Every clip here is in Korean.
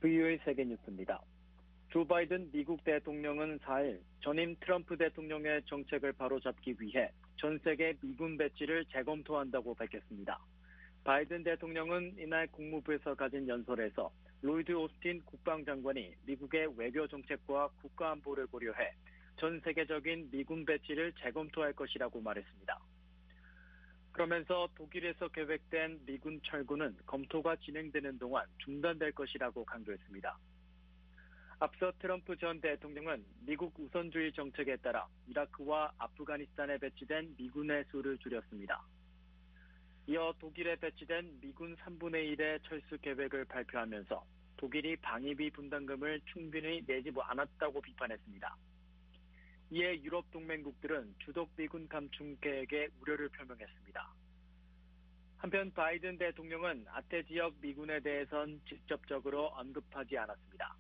VO의 세계뉴스입니다. 조 바이든 미국 대통령은 4일 전임 트럼프 대통령의 정책을 바로잡기 위해 전 세계 미군 배치를 재검토한다고 밝혔습니다. 바이든 대통령은 이날 국무부에서 가진 연설에서 로이드 오스틴 국방장관이 미국의 외교 정책과 국가 안보를 고려해 전 세계적인 미군 배치를 재검토할 것이라고 말했습니다. 그러면서 독일에서 계획된 미군 철군은 검토가 진행되는 동안 중단될 것이라고 강조했습니다. 앞서 트럼프 전 대통령은 미국 우선주의 정책에 따라 이라크와 아프가니스탄에 배치된 미군의 수를 줄였습니다. 이어 독일에 배치된 미군 3분의 1의 철수 계획을 발표하면서 독일이 방위비 분담금을 충분히 내지 않았다고 비판했습니다. 이에 유럽 동맹국들은 주독 미군 감축 계획에 우려를 표명했습니다. 한편 바이든 대통령은 아태 지역 미군에 대해선 직접적으로 언급하지 않았습니다.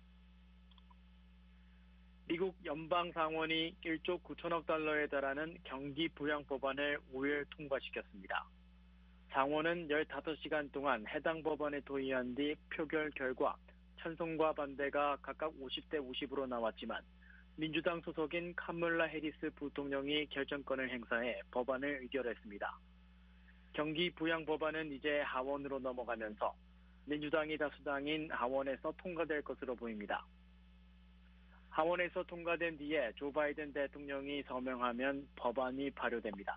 미국 연방상원이 1조 9천억 달러에 달하는 경기 부양 법안을 5일 통과시켰습니다. 상원은 15시간 동안 해당 법안에 도의한 뒤 표결 결과 찬성과 반대가 각각 50대 50으로 나왔지만 민주당 소속인 카멀라 해리스 부통령이 결정권을 행사해 법안을 의결했습니다. 경기 부양 법안은 이제 하원으로 넘어가면서 민주당이 다수당인 하원에서 통과될 것으로 보입니다. 하원에서 통과된 뒤에 조 바이든 대통령이 서명하면 법안이 발효됩니다.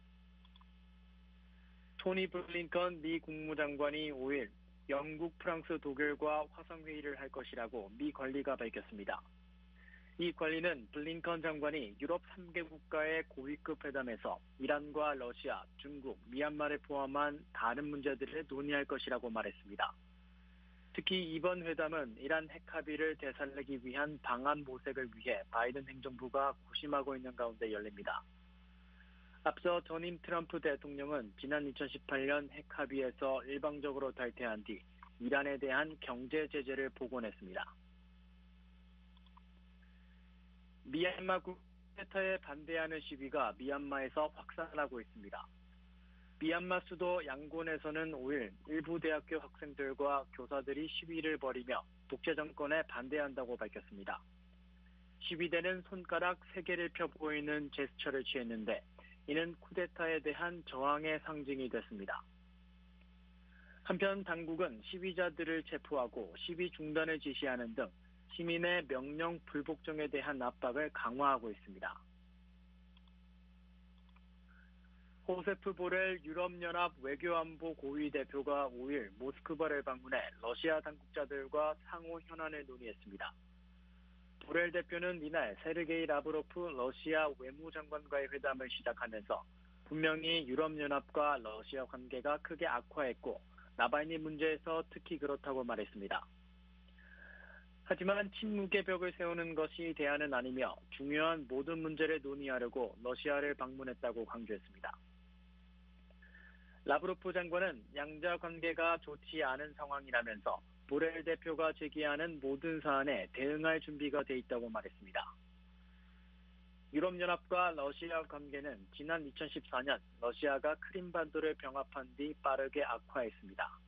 토니 블링컨 미 국무장관이 5일 영국, 프랑스, 독일과 화상회의를 할 것이라고 미 관리가 밝혔습니다. 이 관리는 블링컨 장관이 유럽 3개 국가의 고위급 회담에서 이란과 러시아, 중국, 미얀마를 포함한 다른 문제들을 논의할 것이라고 말했습니다. 특히 이번 회담은 이란 핵 합의를 되살리기 위한 방안 모색을 위해 바이든 행정부가 고심하고 있는 가운데 열립니다. 앞서 전임 트럼프 대통령은 지난 2018년 핵 합의에서 일방적으로 탈퇴한 뒤 이란에 대한 경제 제재를 복원했습니다. 미얀마 쿠데타에 반대하는 시위가 미얀마에서 확산하고 있습니다. 미얀마 수도 양곤에서는 5일 일부 대학교 학생들과 교사들이 시위를 벌이며 독재 정권에 반대한다고 밝혔습니다. 시위대는 손가락 3개를 펴 보이는 제스처를 취했는데 이는 쿠데타에 대한 저항의 상징이 됐습니다. 한편 당국은 시위자들을 체포하고 시위 중단을 지시하는 등 시민의 명령 불복종에 대한 압박을 강화하고 있습니다. 호세프 보렐 유럽연합 외교안보 고위 대표가 5일 모스크바를 방문해 러시아 당국자들과 상호 현안을 논의했습니다. 보렐 대표는 이날 세르게이 라브로프 러시아 외무장관과의 회담을 시작하면서 분명히 유럽연합과 러시아 관계가 크게 악화했고 나발니 문제에서 특히 그렇다고 말했습니다. 하지만 침묵의 벽을 세우는 것이 대안은 아니며 중요한 모든 문제를 논의하려고 러시아를 방문했다고 강조했습니다. 라브로프 장관은 양자 관계가 좋지 않은 상황이라면서 보렐 대표가 제기하는 모든 사안에 대응할 준비가 돼 있다고 말했습니다. 유럽연합과 러시아 관계는 지난 2014년 러시아가 크림반도를 병합한 뒤 빠르게 악화했습니다.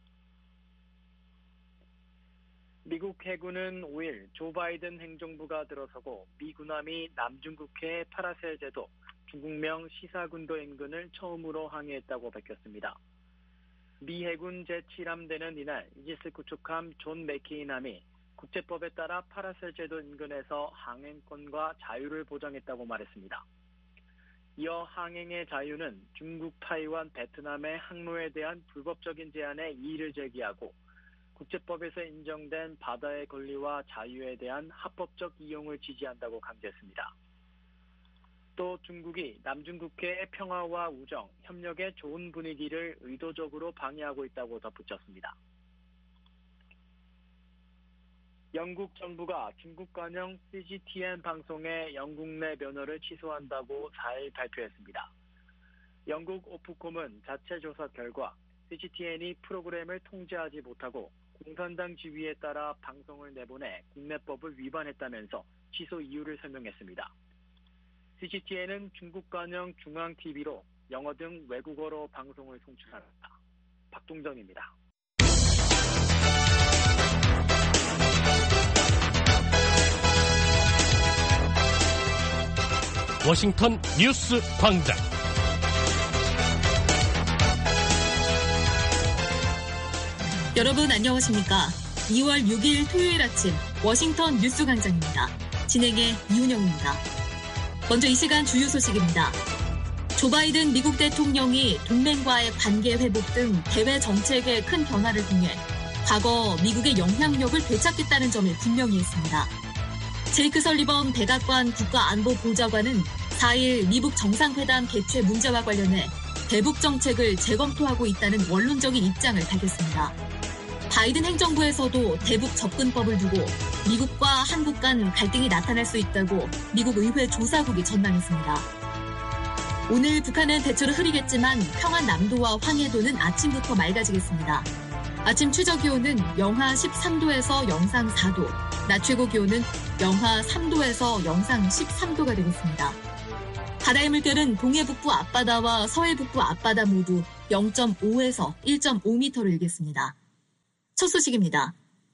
미국 해군은 5일 조 바이든 행정부가 들어서고 미 군함이 남중국해의 파라셀 제도, 중국명 시사군도 인근을 처음으로 항해했다고 밝혔습니다. 미 해군 제7함대는 이날 이지스 구축함 존 맥케인함이 국제법에 따라 파라셀 제도 인근에서 항행권과 자유를 보장했다고 말했습니다. 이어 항행의 자유는 중국, 타이완, 베트남의 항로에 대한 불법적인 제한에 이의를 제기하고 국제법에서 인정된 바다의 권리와 자유에 대한 합법적 이용을 지지한다고 강조했습니다. 또 중국이 남중국해의 평화와 우정, 협력의 좋은 분위기를 의도적으로 방해하고 있다고 덧붙였습니다. 영국 정부가 중국 관영 CGTN 방송의 영국 내 면허를 취소한다고 4일 발표했습니다. 영국 오프콤은 자체 조사 결과 CGTN이 프로그램을 통제하지 못하고 공산당 지휘에 따라 방송을 내보내 국내법을 위반했다면서 취소 이유를 설명했습니다. CGTN은 중국 관영 중앙TV로 영어 등 외국어로 방송을 송출합니다. 박동정입니다. 워싱턴 뉴스 광장. 여러분 안녕하십니까? 2월 6일 토요일 아침 워싱턴 뉴스 광장입니다. 진행의 이훈영입니다. 먼저 이 시간 주요 소식입니다. 조 바이든 미국 대통령이 동맹과의 관계 회복 등 대외 정책의 큰 변화를 통해 과거 미국의 영향력을 되찾겠다는 점을 분명히 했습니다. 제이크 설리번 백악관 국가안보보좌관은 4일 미국 정상회담 개최 문제와 관련해 대북 정책을 재검토하고 있다는 원론적인 입장을 밝혔습니다. 바이든 행정부에서도 대북 접근법을 두고 미국과 한국 간 갈등이 나타날 수 있다고 미국 의회 조사국이 전망했습니다. 오늘 북한은 대체로 흐리겠지만 평안 남도와 황해도는 아침부터 맑아지겠습니다. 아침 최저 기온은 영하 13도에서 영상 4도, 낮 최고 기온은 영하 3도에서 영상 13도가 되겠습니다. 바다의 물결은 동해북부 앞바다와 서해북부 앞바다 모두 0.5에서 1.5m를 일겠습니다. 첫 소식입니다.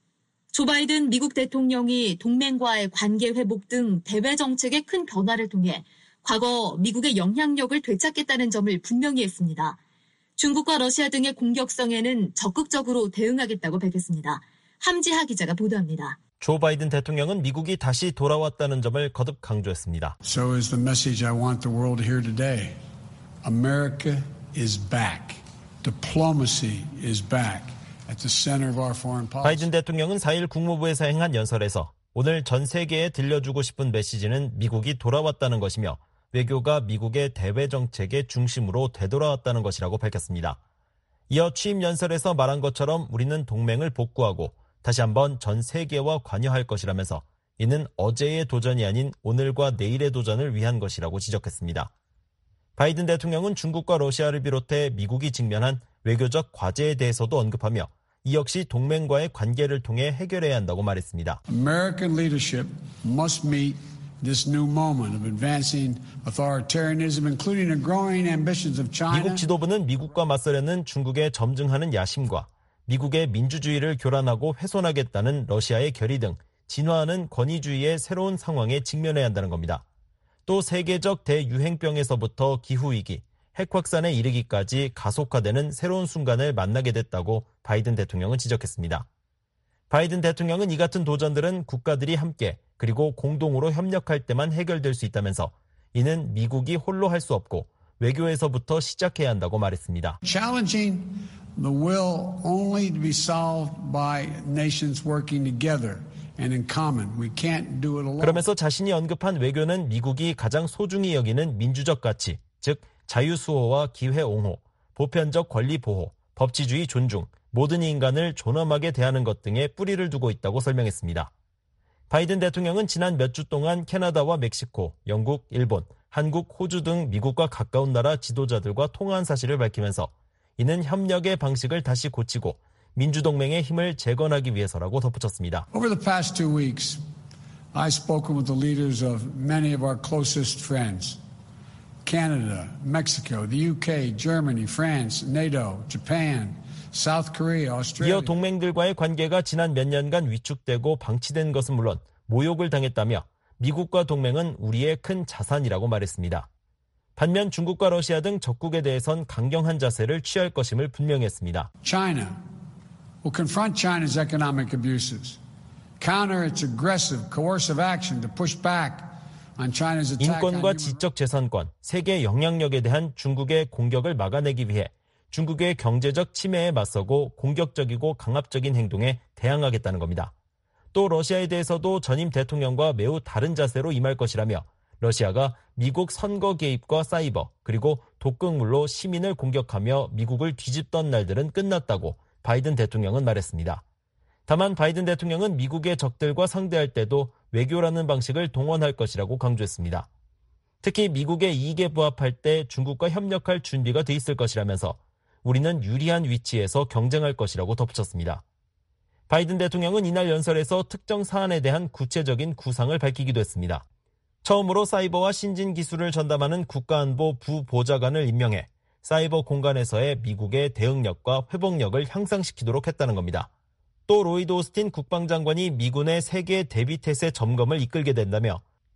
조 바이든 미국 대통령이 동맹과의 관계 회복 등 대외 정책의 큰 변화를 통해 과거 미국의 영향력을 되찾겠다는 점을 분명히 했습니다. 중국과 러시아 등의 공격성에는 적극적으로 대응하겠다고 밝혔습니다. 함지하 기자가 보도합니다. 조 바이든 대통령은 미국이 다시 돌아왔다는 점을 거듭 강조했습니다. So is the message I want the world to hear today. America is back. Diplomacy is back. At the center of our foreign policy. 바이든 대통령은 4일 국무부에서 행한 연설에서 오늘 전 세계에 들려주고 싶은 메시지는 미국이 돌아왔다는 것이며 외교가 미국의 대외 정책의 중심으로 되돌아왔다는 것이라고 밝혔습니다. 이어 취임 연설에서 말한 것처럼 우리는 동맹을 복구하고 다시 한번 전 세계와 관여할 것이라면서 이는 어제의 도전이 아닌 오늘과 내일의 도전을 위한 것이라고 지적했습니다. 바이든 대통령은 중국과 러시아를 비롯해 미국이 직면한 외교적 과제에 대해서도 언급하며 이 역시 동맹과의 관계를 통해 해결해야 한다고 말했습니다. American leadership must meet this new moment of advancing authoritarianism, including the growing ambitions of China. 미국 지도부는 미국과 맞서려는 중국의 점증하는 야심과 미국의 민주주의를 교란하고 훼손하겠다는 러시아의 결의 등 진화하는 권위주의의 새로운 상황에 직면해야 한다는 겁니다. 또 세계적 대유행병에서부터 기후위기, 핵 확산에 이르기까지 가속화되는 새로운 순간을 만나게 됐다고 바이든 대통령은 지적했습니다. 바이든 대통령은 이 같은 도전들은 국가들이 함께 그리고 공동으로 협력할 때만 해결될 수 있다면서 이는 미국이 홀로 할 수 없고 외교에서부터 시작해야 한다고 말했습니다. Challenging the will only to be solved by nations working together and in common. We can't do it alone. 그러면서 자신이 언급한 외교는 미국이 가장 소중히 여기는 민주적 가치, 즉 자유수호와 기회옹호, 보편적 권리 보호, 법치주의 존중, 모든 인간을 존엄하게 대하는 것 등에 뿌리를 두고 있다고 설명했습니다. 바이든 대통령은 지난 몇 주 동안 캐나다와 멕시코, 영국, 일본, 한국, 호주 등 미국과 가까운 나라 지도자들과 통화한 사실을 밝히면서 이는 협력의 방식을 다시 고치고 민주동맹의 힘을 재건하기 위해서라고 덧붙였습니다. Over the past 2 weeks, I've spoken with the leaders of many of our closest friends. Canada, Mexico, the UK, Germany, France, NATO, Japan, South Korea, Australia. 이어 동맹들과의 관계가 지난 몇 년간 위축되고 방치된 것은 물론 모욕을 당했다며 미국과 동맹은 우리의 큰 자산이라고 말했습니다. 반면 중국과 러시아 등 적국에 대해선 강경한 자세를 취할 것임을 분명히 했습니다. China will confront China's economic abuses, counter its aggressive, coercive action to push back on China's attack on 인권과 human 지적 재산권, 세계 영향력에 대한 중국의 공격을 막아내기 위해 중국의 경제적 침해에 맞서고 공격적이고 강압적인 행동에 대항하겠다는 겁니다. 또 러시아에 대해서도 전임 대통령과 매우 다른 자세로 임할 것이라며 러시아가 미국 선거 개입과 사이버 그리고 독극물로 시민을 공격하며 미국을 뒤집던 날들은 끝났다고 바이든 대통령은 말했습니다. 다만 바이든 대통령은 미국의 적들과 상대할 때도 외교라는 방식을 동원할 것이라고 강조했습니다. 특히 미국의 이익에 부합할 때 중국과 협력할 준비가 돼 있을 것이라면서 우리는 유리한 위치에서 경쟁할 것이라고 덧붙였습니다. 바이든 대통령은 이날 연설에서 특정 사안에 대한 구체적인 구상을 밝히기도 했습니다. 처음으로 사이버와 신진 기술을 전담하는 국가안보 부보좌관을 임명해 사이버 공간에서의 미국의 대응력과 회복력을 향상시키도록 했다는 겁니다. 또 로이드 오스틴 국방장관이 미군의 세계 대비태세 점검을 이끌게 된다며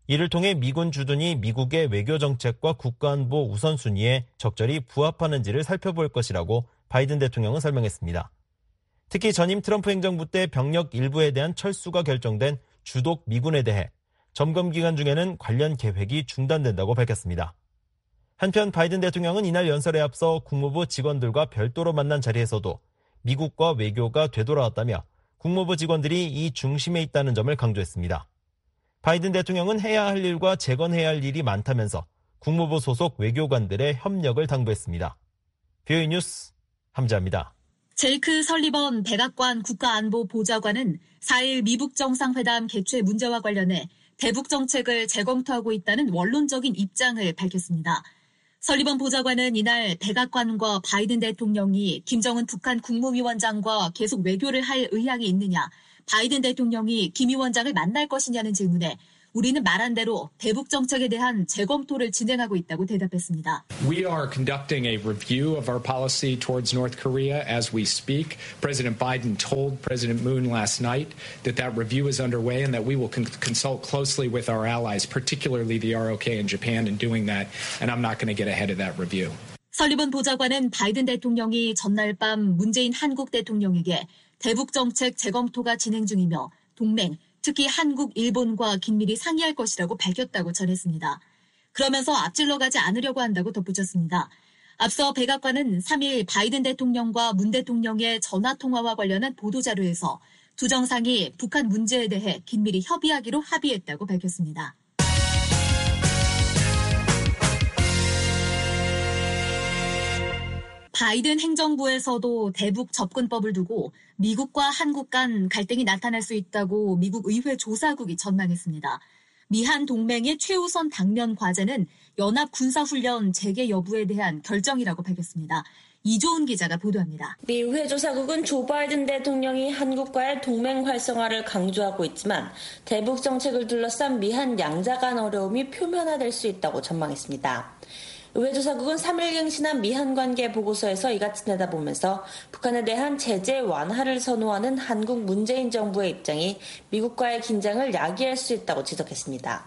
이를 통해 미군 주둔이 미국의 외교 정책과 국가안보 우선순위에 적절히 부합하는지를 살펴볼 것이라고 바이든 대통령은 설명했습니다. 특히 전임 트럼프 행정부 때 병력 일부에 대한 철수가 결정된 주독 미군에 대해 점검 기간 중에는 관련 계획이 중단된다고 밝혔습니다. 한편 바이든 대통령은 이날 연설에 앞서 국무부 직원들과 별도로 만난 자리에서도 미국과 외교가 되돌아왔다며 국무부 직원들이 이 중심에 있다는 점을 강조했습니다. 바이든 대통령은 해야 할 일과 재건해야 할 일이 많다면서 국무부 소속 외교관들의 협력을 당부했습니다. 뷰이 뉴스 함자입니다. 제이크 설리번 백악관 국가안보보좌관은 4일 미북 정상회담 개최 문제와 관련해 대북 정책을 재검토하고 있다는 원론적인 입장을 밝혔습니다. 설리번 보좌관은 이날 백악관과 바이든 대통령이 김정은 북한 국무위원장과 계속 외교를 할 의향이 있느냐, 바이든 대통령이 김 위원장을 만날 것이냐는 질문에 우리는 말한 대로 대북 정책에 대한 재검토를 진행하고 있다고 대답했습니다. We are conducting a review of our policy towards North Korea as we speak. President Biden told President Moon last night that review is underway and that we will consult closely with our allies, particularly the ROK and Japan in doing that, and I'm not going to get ahead of that review. 설리번 보좌관은 바이든 대통령이 전날 밤 문재인 한국 대통령에게 대북 정책 재검토가 진행 중이며 동맹, 특히 한국, 일본과 긴밀히 상의할 것이라고 밝혔다고 전했습니다. 그러면서 앞질러 가지 않으려고 한다고 덧붙였습니다. 앞서 백악관은 3일 바이든 대통령과 문 대통령의 전화통화와 관련한 보도자료에서 두 정상이 북한 문제에 대해 긴밀히 협의하기로 합의했다고 밝혔습니다. 바이든 행정부에서도 대북 접근법을 두고 미국과 한국 간 갈등이 나타날 수 있다고 미국 의회 조사국이 전망했습니다. 미한 동맹의 최우선 당면 과제는 연합 군사훈련 재개 여부에 대한 결정이라고 밝혔습니다. 이조은 기자가 보도합니다. 미 의회 조사국은 조 바이든 대통령이 한국과의 동맹 활성화를 강조하고 있지만 대북 정책을 둘러싼 미한 양자 간 어려움이 표면화될 수 있다고 전망했습니다. 의회 조사국은 3일 갱신한 미한 관계 보고서에서 이같이 내다보면서 북한에 대한 제재 완화를 선호하는 한국 문재인 정부의 입장이 미국과의 긴장을 야기할 수 있다고 지적했습니다.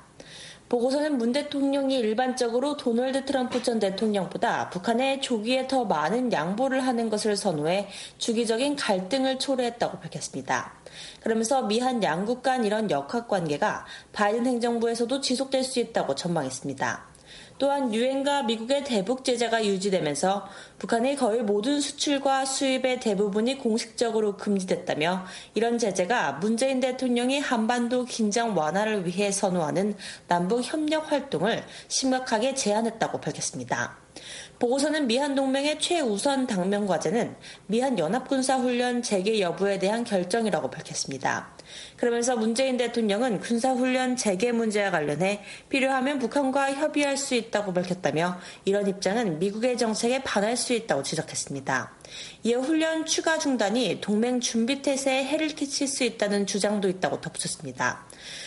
보고서는 문 대통령이 일반적으로 도널드 트럼프 전 대통령보다 북한에 조기에 더 많은 양보를 하는 것을 선호해 주기적인 갈등을 초래했다고 밝혔습니다. 그러면서 미한 양국 간 이런 역학관계가 바이든 행정부에서도 지속될 수 있다고 전망했습니다. 또한 유엔과 미국의 대북 제재가 유지되면서 북한의 거의 모든 수출과 수입의 대부분이 공식적으로 금지됐다며 이런 제재가 문재인 대통령이 한반도 긴장 완화를 위해 선호하는 남북 협력 활동을 심각하게 제한했다고 밝혔습니다. 보고서는 미한 동맹의 최우선 당면 과제는 미한 연합군사훈련 재개 여부에 대한 결정이라고 밝혔습니다. 그러면서 문재인 대통령은 군사훈련 재개 문제와 관련해 필요하면 북한과 협의할 수 있다고 밝혔다며 이런 입장은 미국의 정책에 반할 수 있다고 지적했습니다. 이에 훈련 추가 중단이 동맹 준비 태세에 해를 끼칠 수 있다는 주장도 있다고 덧붙였습니다.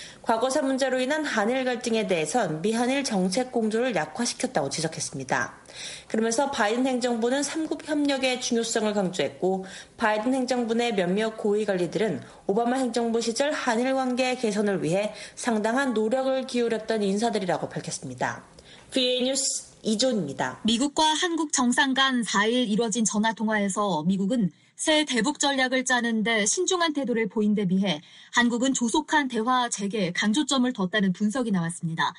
과거사 문제로 인한 한일 갈등에 대해선 미한일 정책 공조를 약화시켰다고 지적했습니다. 그러면서 바이든 행정부는 3국 협력의 중요성을 강조했고 바이든 행정부 내 몇몇 고위 관리들은 오바마 행정부 시절 한일 관계 개선을 위해 상당한 노력을 기울였던 인사들이라고 밝혔습니다. VA 뉴스 이조은입니다. 미국과 한국 정상 간 4일 이뤄진 전화통화에서 미국은 새 대북 전략을 짜는데 신중한 태도를 보인 데 비해 한국은 조속한 대화 재개에 강조점을 뒀다는 분석이 나왔습니다.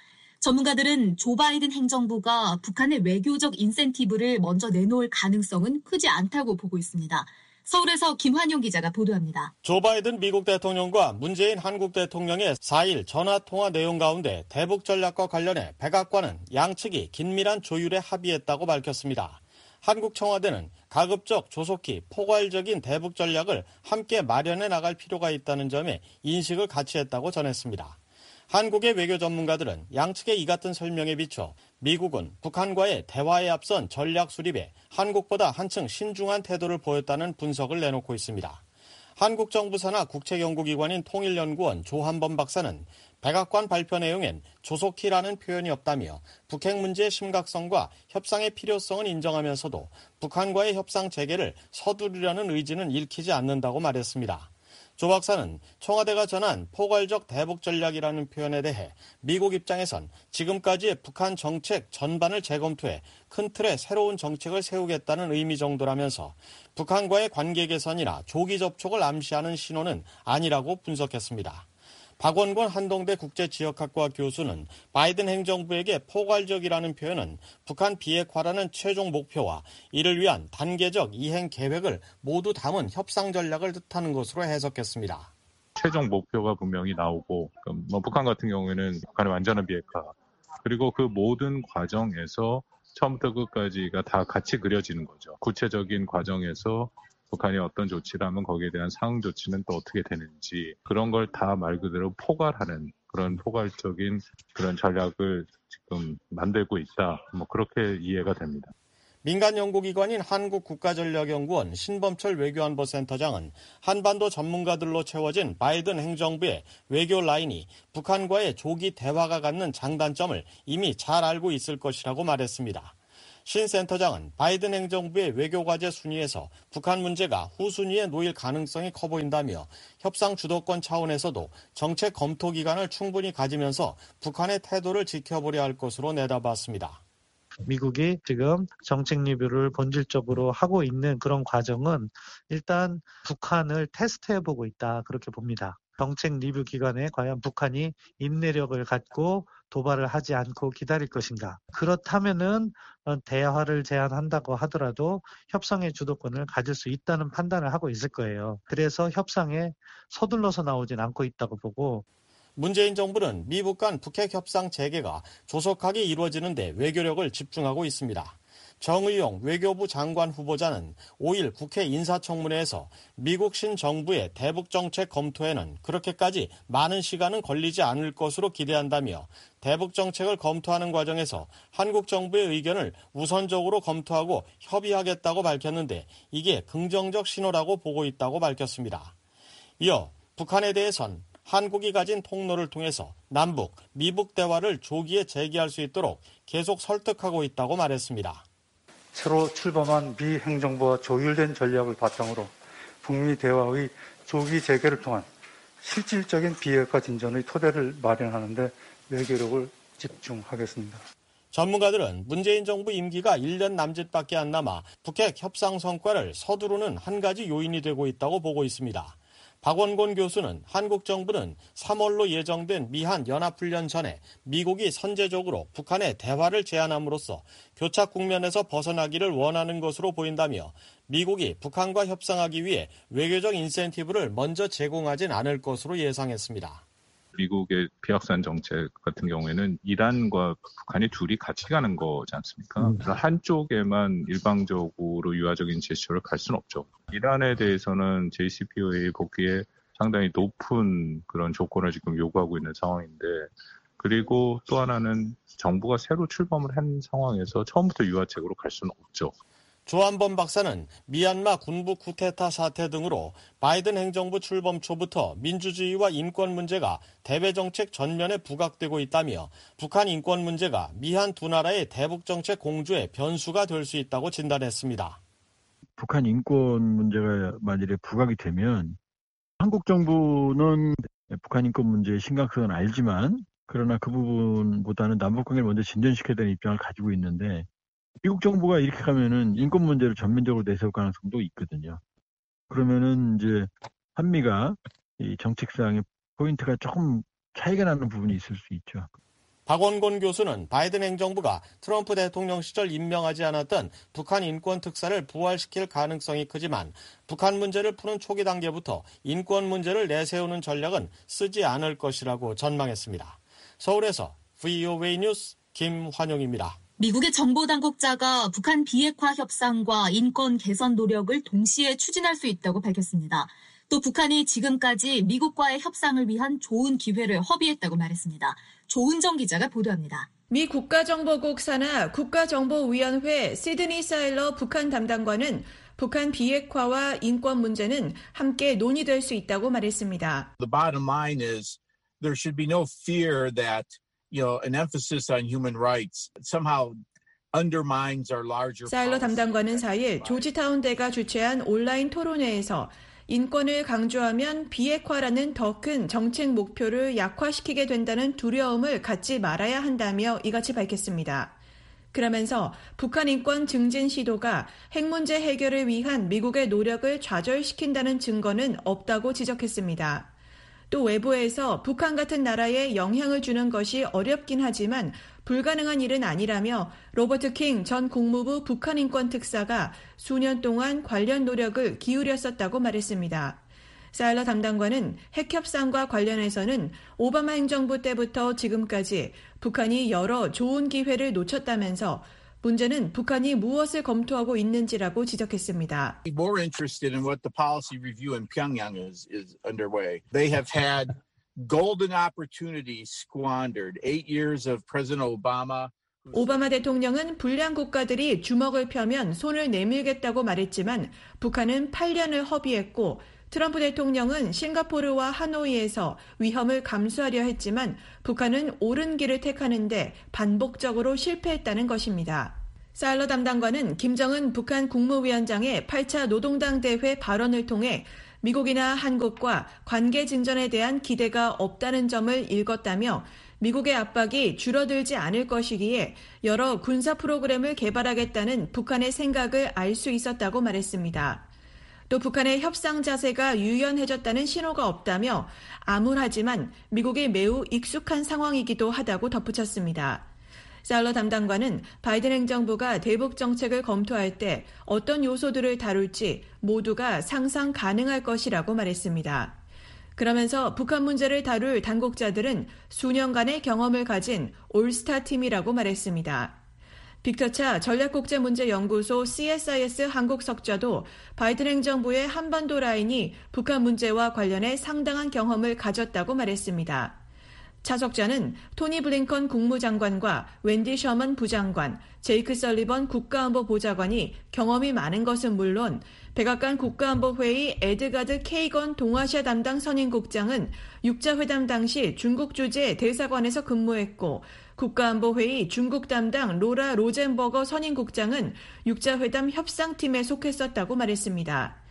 전문가들은 조 바이든 행정부가 북한의 외교적 인센티브를 먼저 내놓을 가능성은 크지 않다고 보고 있습니다. 서울에서 김환용 기자가 보도합니다. 조 바이든 미국 대통령과 문재인 한국 대통령의 4일 전화통화 내용 가운데 대북 전략과 관련해 백악관은 양측이 긴밀한 조율에 합의했다고 밝혔습니다. 한국 청와대는 가급적 조속히 포괄적인 대북 전략을 함께 마련해 나갈 필요가 있다는 점에 인식을 같이 했다고 전했습니다. 한국의 외교 전문가들은 양측의 이 같은 설명에 비춰 미국은 북한과의 대화에 앞선 전략 수립에 한국보다 한층 신중한 태도를 보였다는 분석을 내놓고 있습니다. 한국 정부 산하 국책연구기관인 통일연구원 조한범 박사는 백악관 발표 내용엔 조속히라는 표현이 없다며 북핵 문제의 심각성과 협상의 필요성은 인정하면서도 북한과의 협상 재개를 서두르려는 의지는 읽히지 않는다고 말했습니다. 조 박사는 청와대가 전한 포괄적 대북 전략이라는 표현에 대해 미국 입장에선 지금까지의 북한 정책 전반을 재검토해 큰 틀의 새로운 정책을 세우겠다는 의미 정도라면서 북한과의 관계 개선이나 조기 접촉을 암시하는 신호는 아니라고 분석했습니다. 박원권 한동대 국제지역학과 교수는 바이든 행정부에게 포괄적이라는 표현은 북한 비핵화라는 최종 목표와 이를 위한 단계적 이행 계획을 모두 담은 협상 전략을 뜻하는 것으로 해석했습니다. 최종 목표가 분명히 나오고 북한 같은 경우에는 북한의 완전한 비핵화 그리고 그 모든 과정에서 처음부터 끝까지가 다 같이 그려지는 거죠. 구체적인 과정에서 북한이 어떤 조치를 하면 거기에 대한 상응 조치는 또 어떻게 되는지 그런 걸 다 말 그대로 포괄하는 그런 포괄적인 그런 전략을 지금 만들고 있다. 그렇게 이해가 됩니다. 민간 연구기관인 한국국가전략연구원 신범철 외교안보센터장은 한반도 전문가들로 채워진 바이든 행정부의 외교 라인이 북한과의 조기 대화가 갖는 장단점을 이미 잘 알고 있을 것이라고 말했습니다. 신 센터장은 바이든 행정부의 외교과제 순위에서 북한 문제가 후순위에 놓일 가능성이 커 보인다며 협상 주도권 차원에서도 정책 검토 기간을 충분히 가지면서 북한의 태도를 지켜보려 할 것으로 내다봤습니다. 미국이 지금 정책 리뷰를 본질적으로 하고 있는 그런 과정은 일단 북한을 테스트해보고 있다 그렇게 봅니다. 정책 리뷰 기간에 과연 북한이 인내력을 갖고 도발을 하지 않고 기다릴 것인가. 그렇다면은 대화를 제안한다고 하더라도 협상의 주도권을 가질 수 있다는 판단을 하고 있을 거예요. 그래서 협상에 서둘러서 나오진 않고 있다고 보고 문재인 정부는 미북 간 북핵 협상 재개가 조속하게 이루어지는 데 외교력을 집중하고 있습니다. 정의용 외교부 장관 후보자는 5일 국회 인사청문회에서 미국 신정부의 대북 정책 검토에는 그렇게까지 많은 시간은 걸리지 않을 것으로 기대한다며 대북 정책을 검토하는 과정에서 한국 정부의 의견을 우선적으로 검토하고 협의하겠다고 밝혔는데 이게 긍정적 신호라고 보고 있다고 밝혔습니다. 이어 북한에 대해선 한국이 가진 통로를 통해서 남북, 미북 대화를 조기에 재개할 수 있도록 계속 설득하고 있다고 말했습니다. 새로 출범한 미 행정부와 조율된 전략을 바탕으로 북미 대화의 조기 재개를 통한 실질적인 비핵화 진전의 토대를 마련하는 데 외교력을 집중하겠습니다. 전문가들은 문재인 정부 임기가 1년 남짓밖에 안 남아 북핵 협상 성과를 서두르는 한 가지 요인이 되고 있다고 보고 있습니다. 박원권 교수는 한국 정부는 3월로 예정된 미한 연합훈련 전에 미국이 선제적으로 북한에 대화를 제안함으로써 교착 국면에서 벗어나기를 원하는 것으로 보인다며 미국이 북한과 협상하기 위해 외교적 인센티브를 먼저 제공하진 않을 것으로 예상했습니다. 미국의 비확산 정책 같은 경우에는 이란과 북한이 둘이 같이 가는 거지 않습니까? 그래서 한쪽에만 일방적으로 유화적인 제스처를 갈 수는 없죠. 이란에 대해서는 JCPOA 복귀에 상당히 높은 그런 조건을 지금 요구하고 있는 상황인데 그리고 또 하나는 정부가 새로 출범을 한 상황에서 처음부터 유화책으로 갈 수는 없죠. 조한범 박사는 미얀마 군부 쿠데타 사태 등으로 바이든 행정부 출범 초부터 민주주의와 인권 문제가 대외 정책 전면에 부각되고 있다며 북한 인권 문제가 미한 두 나라의 대북 정책 공조의 변수가 될 수 있다고 진단했습니다. 북한 인권 문제가 만일에 부각이 되면 한국 정부는 북한 인권 문제의 심각성은 알지만 그러나 그 부분보다는 남북 관계를 먼저 진전시켜야 되는 입장을 가지고 있는데 미국 정부가 이렇게 가면은 인권 문제를 전면적으로 내세울 가능성도 있거든요. 그러면은 이제 한미가 이 정책상의 포인트가 조금 차이가 나는 부분이 있을 수 있죠. 박원권 교수는 바이든 행정부가 트럼프 대통령 시절 임명하지 않았던 북한 인권 특사를 부활시킬 가능성이 크지만 북한 문제를 푸는 초기 단계부터 인권 문제를 내세우는 전략은 쓰지 않을 것이라고 전망했습니다. 서울에서 VOA 뉴스 김환용입니다. 미국의 정보당국자가 북한 비핵화 협상과 인권 개선 노력을 동시에 추진할 수 있다고 밝혔습니다. 또 북한이 지금까지 미국과의 협상을 위한 좋은 기회를 허비했다고 말했습니다. 조은정 기자가 보도합니다. 미 국가정보국 산하 국가정보위원회 시드니 사일러 북한 담당관은 북한 비핵화와 인권 문제는 함께 논의될 수 있다고 말했습니다. The bottom line is there should be no fear that an emphasis on human rights somehow undermines our larger. 사일러 담당관은 4일 조지타운 대가 주최한 온라인 토론회에서 인권을 강조하면 비핵화라는 더 큰 정책 목표를 약화시키게 된다는 두려움을 갖지 말아야 한다며 이같이 밝혔습니다. 그러면서 북한 인권 증진 시도가 핵 문제 해결을 위한 미국의 노력을 좌절시킨다는 증거는 없다고 지적했습니다. 또 외부에서 북한 같은 나라에 영향을 주는 것이 어렵긴 하지만 불가능한 일은 아니라며 로버트 킹 전 국무부 북한 인권 특사가 수년 동안 관련 노력을 기울였었다고 말했습니다. 사일러 담당관은 핵 협상과 관련해서는 오바마 행정부 때부터 지금까지 북한이 여러 좋은 기회를 놓쳤다면서 문제는 북한이 무엇을 검토하고 있는지라고 지적했습니다. More interested in what the policy review in Pyongyang is underway. They have had golden opportunities squandered. 8 years of President Obama. 오바마 대통령은 불량 국가들이 주먹을 펴면 손을 내밀겠다고 말했지만 북한은 8년을 허비했고 트럼프 대통령은 싱가포르와 하노이에서 위험을 감수하려 했지만 북한은 옳은 길을 택하는데 반복적으로 실패했다는 것입니다. 사일러 담당관은 김정은 북한 국무위원장의 8차 노동당 대회 발언을 통해 미국이나 한국과 관계 진전에 대한 기대가 없다는 점을 읽었다며 미국의 압박이 줄어들지 않을 것이기에 여러 군사 프로그램을 개발하겠다는 북한의 생각을 알 수 있었다고 말했습니다. 또 북한의 협상 자세가 유연해졌다는 신호가 없다며 암울하지만 미국이 매우 익숙한 상황이기도 하다고 덧붙였습니다. 사일러 담당관은 바이든 행정부가 대북 정책을 검토할 때 어떤 요소들을 다룰지 모두가 상상 가능할 것이라고 말했습니다. 그러면서 북한 문제를 다룰 당국자들은 수년간의 경험을 가진 올스타 팀이라고 말했습니다. 빅터차 전략국제문제연구소 CSIS 한국 석좌도 바이든 행정부의 한반도 라인이 북한 문제와 관련해 상당한 경험을 가졌다고 말했습니다. 차 석좌는 토니 블링컨 국무장관과 웬디 셔먼 부장관, 제이크 설리번 국가안보보좌관이 경험이 많은 것은 물론 백악관 국가안보회의 에드가드 케이건 동아시아 담당 선임국장은 6자 회담 당시 중국 주재 대사관에서 근무했고 국가안보회의 중국 담당 로라 로젠버거 선임국장은 6자 회담 협상팀에 속했었다고 말했습니다.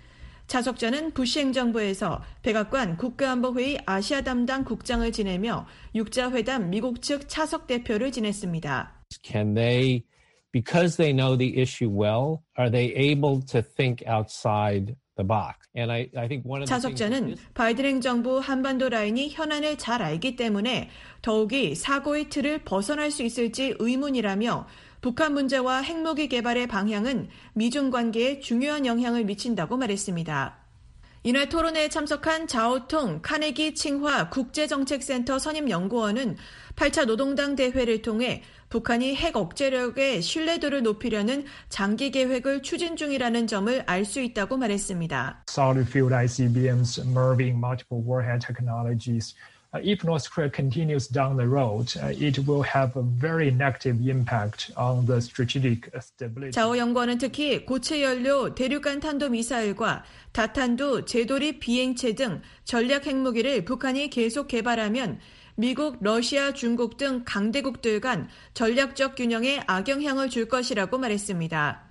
차석자는 부시 행정부에서 백악관 국가안보회의 아시아 담당 국장을 지내며 6자 회담 미국 측 차석 대표를 지냈습니다. Can they, because they know the issue well, are they able to think outside the box? And I think one of the 차석자는 바이든 행정부 한반도 라인이 현안을 잘 알기 때문에 더욱이 사고의 틀을 벗어날 수 있을지 의문이라며 북한 문제와 핵무기 개발의 방향은 미중 관계에 중요한 영향을 미친다고 말했습니다. 이날 토론회에 참석한 자오통 카네기 칭화 국제정책센터 선임연구원은 8차 노동당 대회를 통해 북한이 핵 억제력의 신뢰도를 높이려는 장기 계획을 추진 중이라는 점을 알 수 있다고 말했습니다. Solid field ICBMs merging multiple warhead technologies. If North Korea continues down the road, it will have a very negative impact on the strategic stability. 자오 연구원은 특히 고체 연료 대륙간 탄도 미사일과 다탄두 제도립 비행체 등 전략 핵무기를 북한이 계속 개발하면 미국, 러시아, 중국 등 강대국들 간 전략적 균형에 악영향을 줄 것이라고 말했습니다.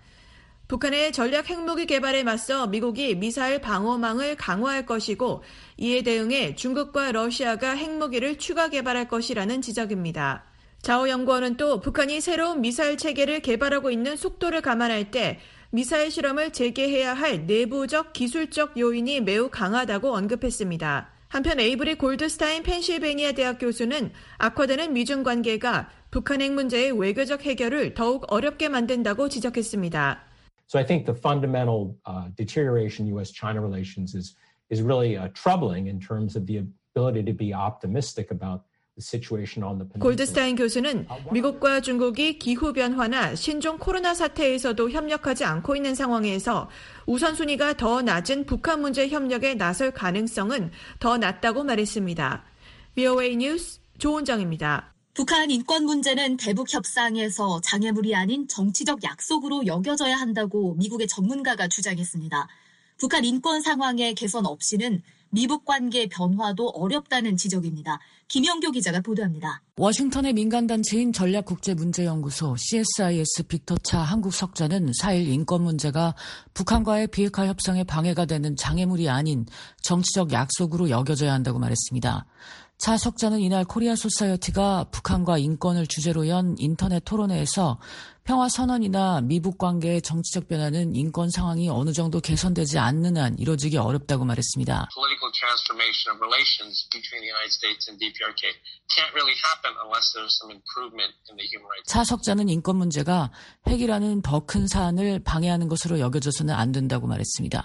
북한의 전략 핵무기 개발에 맞서 미국이 미사일 방어망을 강화할 것이고 이에 대응해 중국과 러시아가 핵무기를 추가 개발할 것이라는 지적입니다. 자오 연구원은 또 북한이 새로운 미사일 체계를 개발하고 있는 속도를 감안할 때 미사일 실험을 재개해야 할 내부적 기술적 요인이 매우 강하다고 언급했습니다. 한편 에이브리 골드스타인 펜실베니아 대학 교수는 악화되는 미중 관계가 북한 핵 문제의 외교적 해결을 더욱 어렵게 만든다고 지적했습니다. So I think the fundamental deterioration in U.S.-China relations is really troubling in terms of the ability to be optimistic about the situation on the peninsula. 골드스타인 교수는 미국과 중국이 기후변화나 신종 코로나 사태에서도 협력하지 않고 있는 상황에서 우선순위가 더 낮은 북한 문제 협력에 나설 가능성은 더 낮다고 말했습니다. VOA 뉴스 조은정입니다. 북한 인권 문제는 대북 협상에서 장애물이 아닌 정치적 약속으로 여겨져야 한다고 미국의 전문가가 주장했습니다. 북한 인권 상황의 개선 없이는 미북 관계 변화도 어렵다는 지적입니다. 김영교 기자가 보도합니다. 워싱턴의 민간단체인 전략국제문제연구소 CSIS 빅터차 한국 석자는 4일 인권 문제가 북한과의 비핵화 협상에 방해가 되는 장애물이 아닌 정치적 약속으로 여겨져야 한다고 말했습니다. 차 석자는 이날 코리아 소사이어티가 북한과 인권을 주제로 연 인터넷 토론회에서 평화선언이나 미북 관계의 정치적 변화는 인권 상황이 어느 정도 개선되지 않는 한 이뤄지기 어렵다고 말했습니다. Political transformation of relations between the United States and DPRK can't really happen unless there's some improvement in the human rights. 차 석자는 인권 문제가 핵이라는 더 큰 사안을 방해하는 것으로 여겨져서는 안 된다고 말했습니다.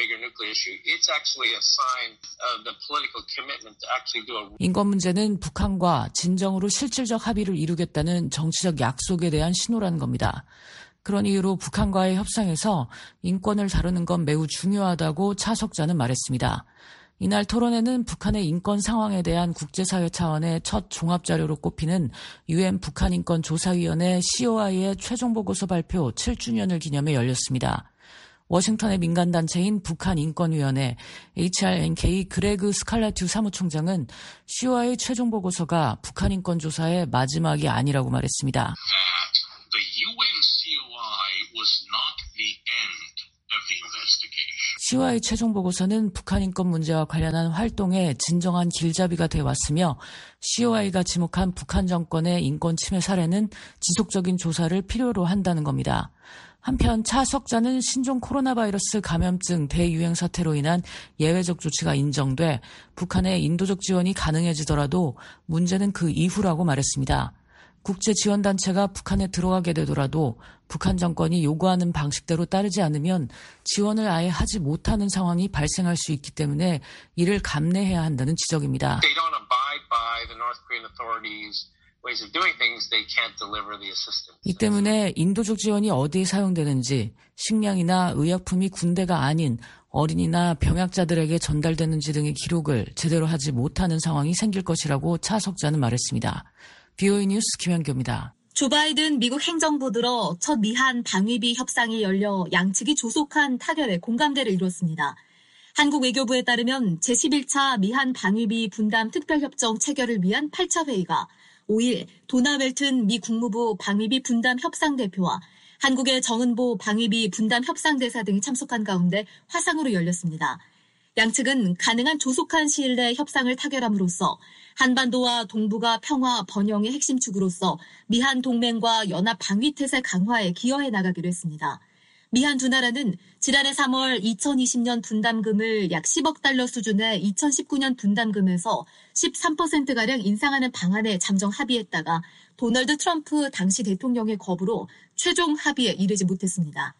인권 문제는 북한과 진정으로 실질적 합의를 이루겠다는 정치적 약속에 대한 신호라는 겁니다. 그런 이유로 북한과의 협상에서 인권을 다루는 건 매우 중요하다고 차 석자는 말했습니다. 이날 토론회는 북한의 인권 상황에 대한 국제사회 차원의 첫 종합자료로 꼽히는 UN 북한인권조사위원회 COI의 최종보고서 발표 7주년을 기념해 열렸습니다. 워싱턴의 민간단체인 북한인권위원회 HRNK 그레그 스칼라튜 사무총장은 COI 최종보고서가 북한인권조사의 마지막이 아니라고 말했습니다. COI 최종보고서는 북한인권 문제와 관련한 활동에 진정한 길잡이가 되어왔으며 COI가 지목한 북한 정권의 인권 침해 사례는 지속적인 조사를 필요로 한다는 겁니다. 한편 차 석자는 신종 코로나 바이러스 감염증 대유행 사태로 인한 예외적 조치가 인정돼 북한의 인도적 지원이 가능해지더라도 문제는 그 이후라고 말했습니다. 국제지원단체가 북한에 들어가게 되더라도 북한 정권이 요구하는 방식대로 따르지 않으면 지원을 아예 하지 못하는 상황이 발생할 수 있기 때문에 이를 감내해야 한다는 지적입니다. 이 때문에 인도적 지원이 어디에 사용되는지, 식량이나 의약품이 군대가 아닌 어린이나 병약자들에게 전달되는지 등의 기록을 제대로 하지 못하는 상황이 생길 것이라고 차 석자는 말했습니다. VOA 뉴스 김현교입니다. 조 바이든 미국 행정부 들어 첫 미한 방위비 협상이 열려 양측이 조속한 타결에 공감대를 이뤘습니다. 한국 외교부에 따르면 제11차 미한 방위비 분담 특별협정 체결을 위한 8차 회의가 5일 도나 웰튼 미 국무부 방위비 분담 협상 대표와 한국의 정은보 방위비 분담 협상 대사 등이 참석한 가운데 화상으로 열렸습니다. 양측은 가능한 조속한 시일 내 협상을 타결함으로써 한반도와 동북아 평화 번영의 핵심 축으로서 미한 동맹과 연합 방위태세 강화에 기여해 나가기로 했습니다. 미한 두 나라는 지난해 3월 2020년 분담금을 약 10억 달러 수준의 2019년 분담금에서 13%가량 인상하는 방안에 잠정 합의했다가 도널드 트럼프 당시 대통령의 거부로 최종 합의에 이르지 못했습니다.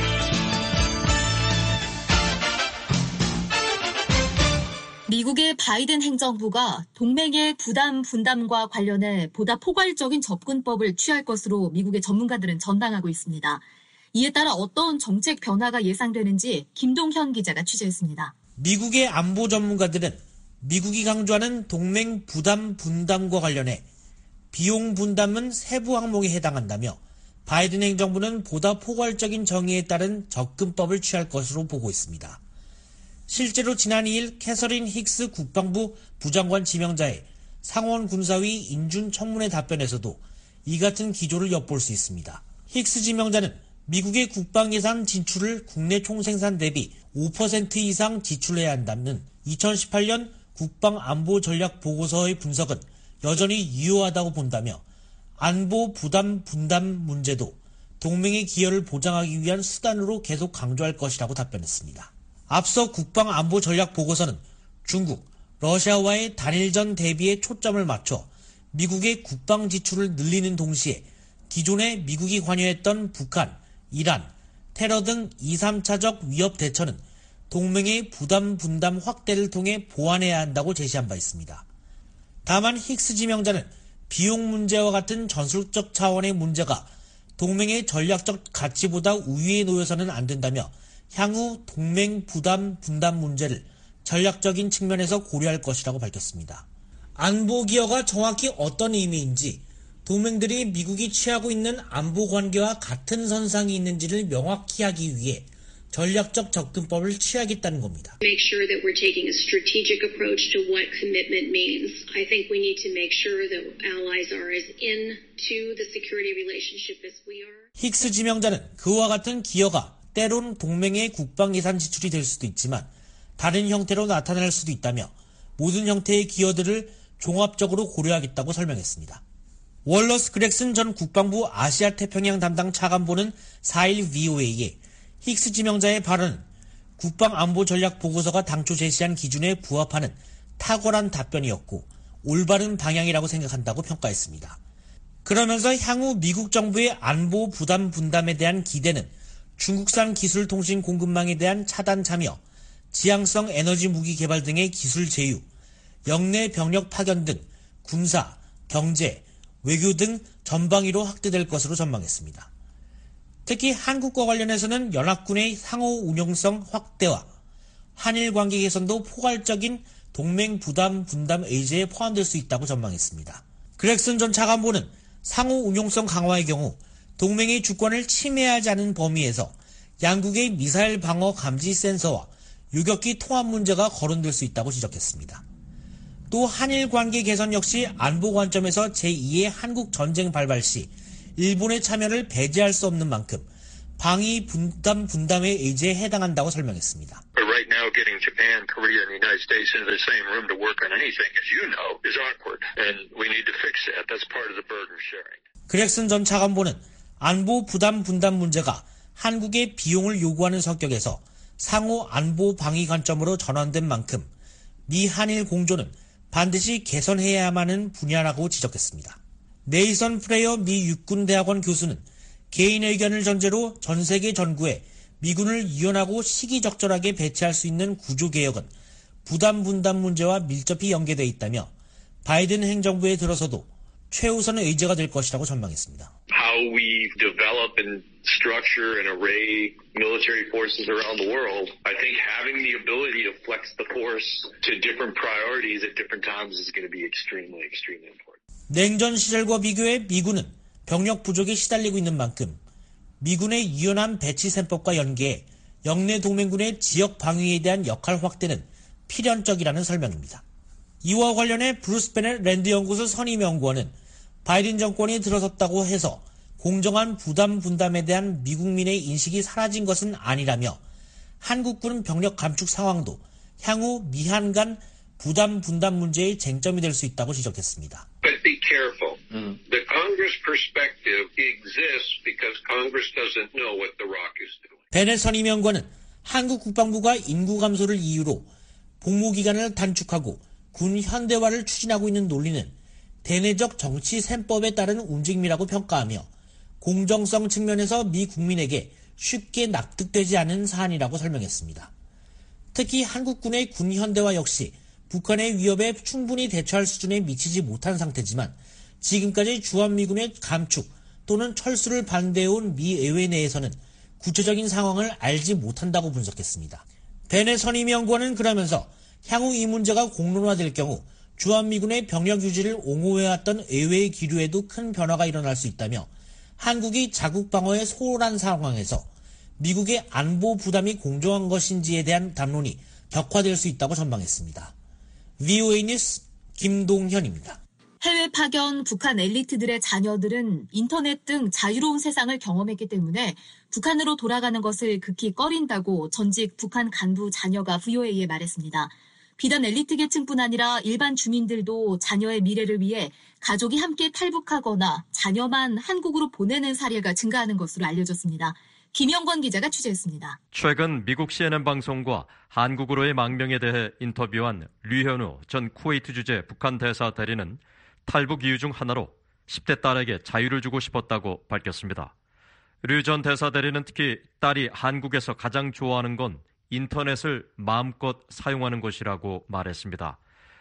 미국의 바이든 행정부가 동맹의 부담 분담과 관련해 보다 포괄적인 접근법을 취할 것으로 미국의 전문가들은 전망하고 있습니다. 이에 따라 어떤 정책 변화가 예상되는지 김동현 기자가 취재했습니다. 미국의 안보 전문가들은 미국이 강조하는 동맹 부담 분담과 관련해 비용 분담은 세부 항목에 해당한다며 바이든 행정부는 보다 포괄적인 정의에 따른 접근법을 취할 것으로 보고 있습니다. 실제로 지난 2일 캐서린 힉스 국방부 부장관 지명자의 상원 군사위 인준 청문회 답변에서도 이 같은 기조를 엿볼 수 있습니다. 힉스 지명자는 미국의 국방 예산 진출을 국내 총생산 대비 5% 이상 지출해야 한다는 2018년 국방 안보 전략 보고서의 분석은 여전히 유효하다고 본다며 안보 부담 분담 문제도 동맹의 기여를 보장하기 위한 수단으로 계속 강조할 것이라고 답변했습니다. 앞서 국방안보 전략 보고서는 중국, 러시아와의 단일전 대비에 초점을 맞춰 미국의 국방 지출을 늘리는 동시에 기존에 미국이 관여했던 북한, 이란, 테러 등 2, 3차적 위협 대처는 동맹의 부담 분담 확대를 통해 보완해야 한다고 제시한 바 있습니다. 다만 힉스 지명자는 비용 문제와 같은 전술적 차원의 문제가 동맹의 전략적 가치보다 우위에 놓여서는 안 된다며 향후 동맹 부담 분담 문제를 전략적인 측면에서 고려할 것이라고 밝혔습니다. 안보 기여가 정확히 어떤 의미인지, 동맹들이 미국이 취하고 있는 안보 관계와 같은 선상이 있는지를 명확히 하기 위해 전략적 접근법을 취하겠다는 겁니다. Make sure that we're taking a strategic approach to what commitment means. I think we need to make sure that allies are as into the security relationship as we are. 힉스 지명자는 그와 같은 기여가 때론 동맹의 국방 예산 지출이 될 수도 있지만 다른 형태로 나타날 수도 있다며 모든 형태의 기여들을 종합적으로 고려하겠다고 설명했습니다. 월러스 그렉슨 전 국방부 아시아 태평양 담당 차관보는 4일 VOA에 힉스 지명자의 발언은 국방안보 전략 보고서가 당초 제시한 기준에 부합하는 탁월한 답변이었고 올바른 방향이라고 생각한다고 평가했습니다. 그러면서 향후 미국 정부의 안보 부담 분담에 대한 기대는 중국산 기술 통신 공급망에 대한 차단 참여, 지향성 에너지 무기 개발 등의 기술 제휴, 영내 병력 파견 등 군사, 경제, 외교 등 전방위로 확대될 것으로 전망했습니다. 특히 한국과 관련해서는 연합군의 상호 운용성 확대와 한일 관계 개선도 포괄적인 동맹 부담 분담 의제에 포함될 수 있다고 전망했습니다. 그렉슨 전 차관보는 상호 운용성 강화의 경우 동맹의 주권을 침해하지 않은 범위에서 양국의 미사일 방어 감지 센서와 유격기 통합 문제가 거론될 수 있다고 지적했습니다. 또 한일 관계 개선 역시 안보 관점에서 제2의 한국 전쟁 발발 시 일본의 참여를 배제할 수 없는 만큼 방위 분담의 의제에 해당한다고 설명했습니다. Right now, getting Japan, Korea, and the United States into the same room to work on anything, as you know, is awkward, and we need to fix that. That's part of the burden sharing. 그렉슨 전 차관보는 안보 부담 분담 문제가 한국의 비용을 요구하는 성격에서 상호 안보 방위 관점으로 전환된 만큼 미 한일 공조는 반드시 개선해야만 하는 분야라고 지적했습니다. 네이선 프레이어 미 육군대학원 교수는 개인 의견을 전제로 전 세계 전구에 미군을 유연하고 시기적절하게 배치할 수 있는 구조개혁은 부담 분담 문제와 밀접히 연계되어 있다며 바이든 행정부에 들어서도 최우선 의제가 될 것이라고 전망했습니다. How we develop and structure and array military forces around the world, I think having the ability to flex the force to different priorities at different times is going to be extremely, extremely important. 냉전 시절과 비교해 미군은 병력 부족에 시달리고 있는 만큼 미군의 유연한 배치 셈법과 연계해 영내 동맹군의 지역 방위에 대한 역할 확대는 필연적이라는 설명입니다. 이와 관련해 브루스 베넷 랜드 연구소 선임 연구원은 바이든 정권이 들어섰다고 해서 공정한 부담 분담에 대한 미국민의 인식이 사라진 것은 아니라며 한국군 병력 감축 상황도 향후 미한 간 부담 분담 문제의 쟁점이 될 수 있다고 지적했습니다. But be careful. The Congress perspective exists because Congress doesn't know what the ROC is doing. 베넷 선임 연구원은 한국 국방부가 인구 감소를 이유로 복무 기간을 단축하고 군 현대화를 추진하고 있는 논리는 대내적 정치 셈법에 따른 움직임이라고 평가하며 공정성 측면에서 미 국민에게 쉽게 납득되지 않은 사안이라고 설명했습니다. 특히 한국군의 군 현대화 역시 북한의 위협에 충분히 대처할 수준에 미치지 못한 상태지만 지금까지 주한미군의 감축 또는 철수를 반대해온 미 의회 내에서는 구체적인 상황을 알지 못한다고 분석했습니다. 베넷 선임연구원은 그러면서 향후 이 문제가 공론화될 경우 주한미군의 병력 유지를 옹호해왔던 의회의 기류에도 큰 변화가 일어날 수 있다며 한국이 자국 방어에 소홀한 상황에서 미국의 안보 부담이 공정한 것인지에 대한 담론이 격화될 수 있다고 전망했습니다. VOA 뉴스 김동현입니다. 해외 파견 북한 엘리트들의 자녀들은 인터넷 등 자유로운 세상을 경험했기 때문에 북한으로 돌아가는 것을 극히 꺼린다고 전직 북한 간부 자녀가 VOA에 말했습니다. 비단 엘리트 계층뿐 아니라 일반 주민들도 자녀의 미래를 위해 가족이 함께 탈북하거나 자녀만 한국으로 보내는 사례가 증가하는 것으로 알려졌습니다. 김영권 기자가 취재했습니다. 최근 미국 CNN 방송과 한국으로의 망명에 대해 인터뷰한 류현우 전 쿠웨이트 주재 북한 대사 대리는 탈북 이유 중 하나로 10대 딸에게 자유를 주고 싶었다고 밝혔습니다. 류 전 대사 대리는 특히 딸이 한국에서 가장 좋아하는 건 인터넷을 마음껏 사용하는 것이라고 말했습니다.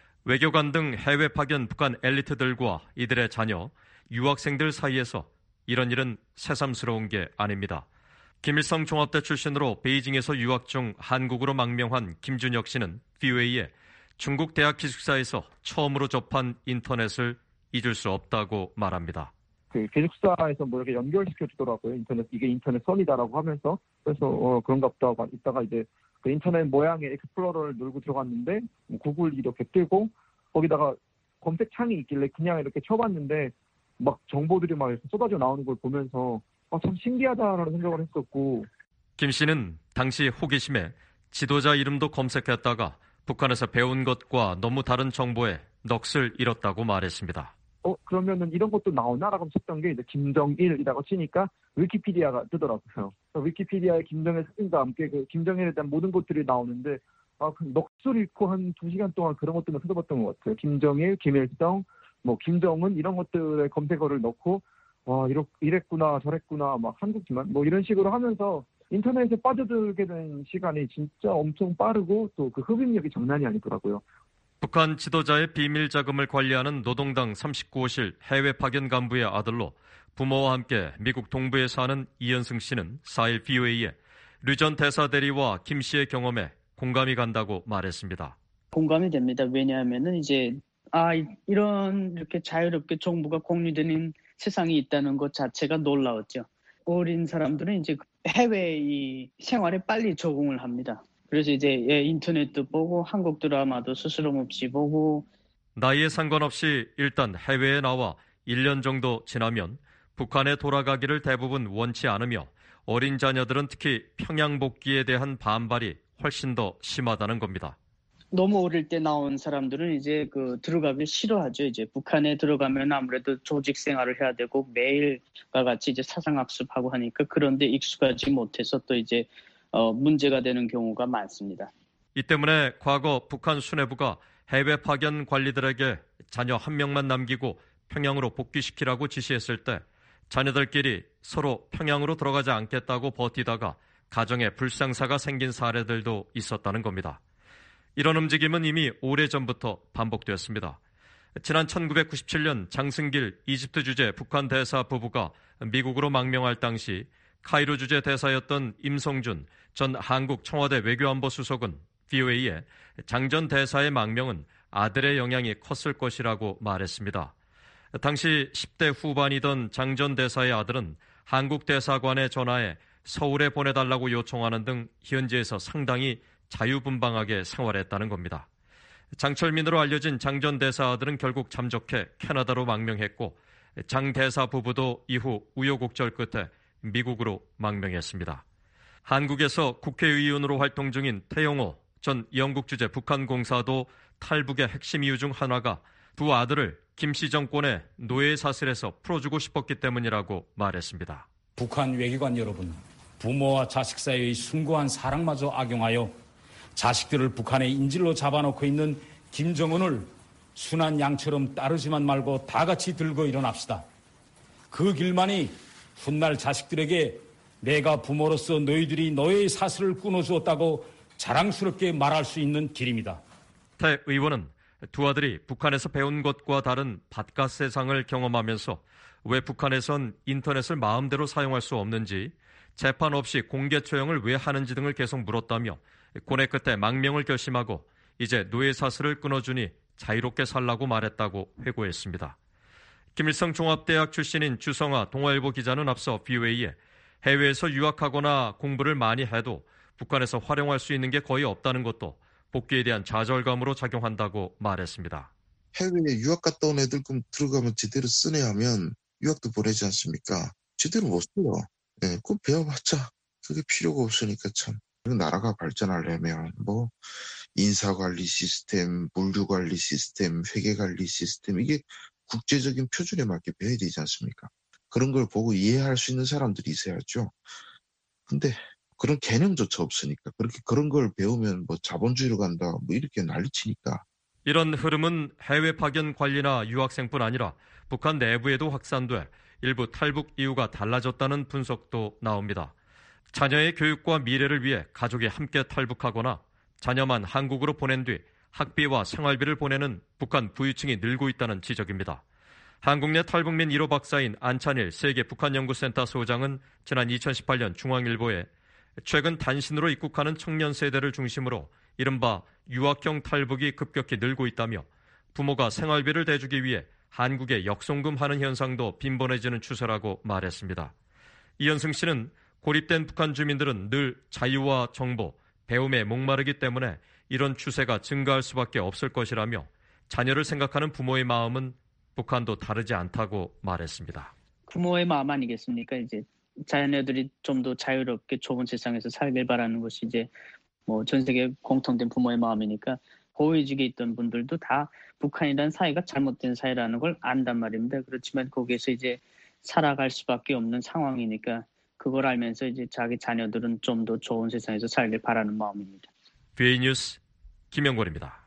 외교관 등 해외 파견 북한 엘리트들과 이들의 자녀, 유학생들 사이에서 이런 일은 새삼스러운 게 아닙니다. 김일성 종합대 출신으로 베이징에서 유학 중 한국으로 망명한 김준혁 씨는 VOA에 중국 대학 기숙사에서 처음으로 접한 인터넷을 잊을 수 없다고 말합니다. 그 기숙사에서 뭐 이렇게 연결시켜 주더라고요. 이게 인터넷 선이다라고 하면서. 그래서 그런가 보다 있다가 이제 그 인터넷 모양의 익스플로러를 누르고 들어갔는데 구글 이렇게 뜨고 거기다가 검색창이 있길래 그냥 이렇게 쳐봤는데 막 정보들이 막 쏟아져 나오는 걸 보면서 참 신기하다라는 생각을 했었고. 김 씨는 당시 호기심에 지도자 이름도 검색했다가 북한에서 배운 것과 너무 다른 정보에 넋을 잃었다고 말했습니다. 그러면은 이런 것도 나오나라고 찾던 게 이제 김정일이라고 치니까 위키피디아가 뜨더라고요. 위키피디아에 김정일 사진과 함께 그 김정일에 대한 모든 것들이 나오는데 그 넋을 잃고 한 2시간 동안 그런 것들만 찾아봤던 것 같아요. 김정일, 김일성, 뭐 김정은 이런 것들의 검색어를 넣고 와 이랬구나 저랬구나 막 한국지만 뭐 이런 식으로 하면서 인터넷에 빠져들게 된 시간이 진짜 엄청 빠르고 또 그 흡입력이 장난이 아니더라고요. 북한 지도자의 비밀 자금을 관리하는 노동당 39호실 해외 파견 간부의 아들로 부모와 함께 미국 동부에 사는 이현승 씨는 4일 VOA에 류 전 대사 대리와 김 씨의 경험에 공감이 간다고 말했습니다. 공감이 됩니다. 왜냐하면은 이제 이런 이렇게 자유롭게 정보가 공유되는 세상이 있다는 것 자체가 놀라웠죠. 어린 사람들은 이제 해외 이 생활에 빨리 적응을 합니다. 그래서 이제 인터넷도 보고 한국 드라마도 스스럼 없이 보고. 나이에 상관없이 일단 해외에 나와 1년 정도 지나면 북한에 돌아가기를 대부분 원치 않으며 어린 자녀들은 특히 평양 복귀에 대한 반발이 훨씬 더 심하다는 겁니다. 너무 어릴 때 나온 사람들은 이제 들어가기 싫어하죠. 이제 북한에 들어가면 아무래도 조직 생활을 해야 되고 매일과 같이 이제 사상학습하고 하니까 그런데 익숙하지 못해서 또 이제 문제가 되는 경우가 많습니다. 이 때문에 과거 북한 수뇌부가 해외 파견 관리들에게 자녀 한 명만 남기고 평양으로 복귀시키라고 지시했을 때 자녀들끼리 서로 평양으로 들어가지 않겠다고 버티다가 가정에 불상사가 생긴 사례들도 있었다는 겁니다. 이런 움직임은 이미 오래전부터 반복되었습니다. 지난 1997년 장승길 이집트 주재 북한 대사 부부가 미국으로 망명할 당시 카이로 주재 대사였던 임성준 전 한국 청와대 외교안보 수석은 VOA에 장 전 대사의 망명은 아들의 영향이 컸을 것이라고 말했습니다. 당시 10대 후반이던 장 전 대사의 아들은 한국 대사관에 전화해 서울에 보내달라고 요청하는 등 현지에서 상당히 자유분방하게 생활했다는 겁니다. 장철민으로 알려진 장 전 대사 아들은 결국 잠적해 캐나다로 망명했고 장 대사 부부도 이후 우여곡절 끝에 미국으로 망명했습니다. 한국에서 국회의원으로 활동 중인 태영호 전 영국 주재 북한 공사도 탈북의 핵심 이유 중 하나가 두 아들을 김씨 정권의 노예 사슬에서 풀어주고 싶었기 때문이라고 말했습니다. 북한 외교관 여러분, 부모와 자식 사이의 숭고한 사랑마저 악용하여 자식들을 북한의 인질로 잡아놓고 있는 김정은을 순한 양처럼 따르지만 말고 다 같이 들고 일어납시다. 그 길만이 훗날 자식들에게 내가 부모로서 너희들이 너의 사슬을 끊어주었다고 자랑스럽게 말할 수 있는 길입니다. 태 의원은 두 아들이 북한에서 배운 것과 다른 바깥 세상을 경험하면서 왜 북한에선 인터넷을 마음대로 사용할 수 없는지, 재판 없이 공개 처형을 왜 하는지 등을 계속 물었다며 고뇌 끝에 망명을 결심하고 이제 노예 사슬을 끊어주니 자유롭게 살라고 말했다고 회고했습니다. 김일성 종합대학 출신인 주성아 동아일보 기자는 앞서 VOA에 해외에서 유학하거나 공부를 많이 해도 북한에서 활용할 수 있는 게 거의 없다는 것도 복귀에 대한 좌절감으로 작용한다고 말했습니다. 해외에 유학 갔다 온 애들 그럼 들어가면 제대로 쓰네 하면 유학도 보내지 않습니까? 제대로 못 써요. 네, 그거 배워봤자 그게 필요가 없으니까 참. 나라가 발전하려면 뭐 인사관리 시스템, 물류관리 시스템, 회계관리 시스템 이게 국제적인 표준에 맞게 배워야 되지 않습니까? 그런 걸 보고 이해할 수 있는 사람들이 있어야죠. 근데 그런 개념조차 없으니까 그런 걸 배우면 뭐 자본주의로 간다 뭐 이렇게 난리치니까. 이런 흐름은 해외 파견 관리나 유학생뿐 아니라 북한 내부에도 확산돼 일부 탈북 이유가 달라졌다는 분석도 나옵니다. 자녀의 교육과 미래를 위해 가족이 함께 탈북하거나 자녀만 한국으로 보낸 뒤 학비와 생활비를 보내는 북한 부유층이 늘고 있다는 지적입니다. 한국 내 탈북민 1호 박사인 안찬일 세계 북한연구센터 소장은 지난 2018년 중앙일보에 최근 단신으로 입국하는 청년 세대를 중심으로 이른바 유학형 탈북이 급격히 늘고 있다며 부모가 생활비를 대주기 위해 한국에 역송금하는 현상도 빈번해지는 추세라고 말했습니다. 이현승 씨는 고립된 북한 주민들은 늘 자유와 정보, 배움에 목마르기 때문에 이런 추세가 증가할 수밖에 없을 것이라며 자녀를 생각하는 부모의 마음은 북한도 다르지 않다고 말했습니다. 부모의 마음 아니겠습니까? 이제 자녀들이 좀 더 자유롭게 좋은 세상에서 살길 바라는 것이 이제 뭐 전 세계 공통된 부모의 마음이니까 고위직에 있던 분들도 다 북한이라는 사회가 잘못된 사회라는 걸 안단 말입니다. 그렇지만 거기에서 이제 살아갈 수밖에 없는 상황이니까 그걸 알면서 이제 자기 자녀들은 좀 더 좋은 세상에서 살길 바라는 마음입니다. VA 뉴스 김영권입니다.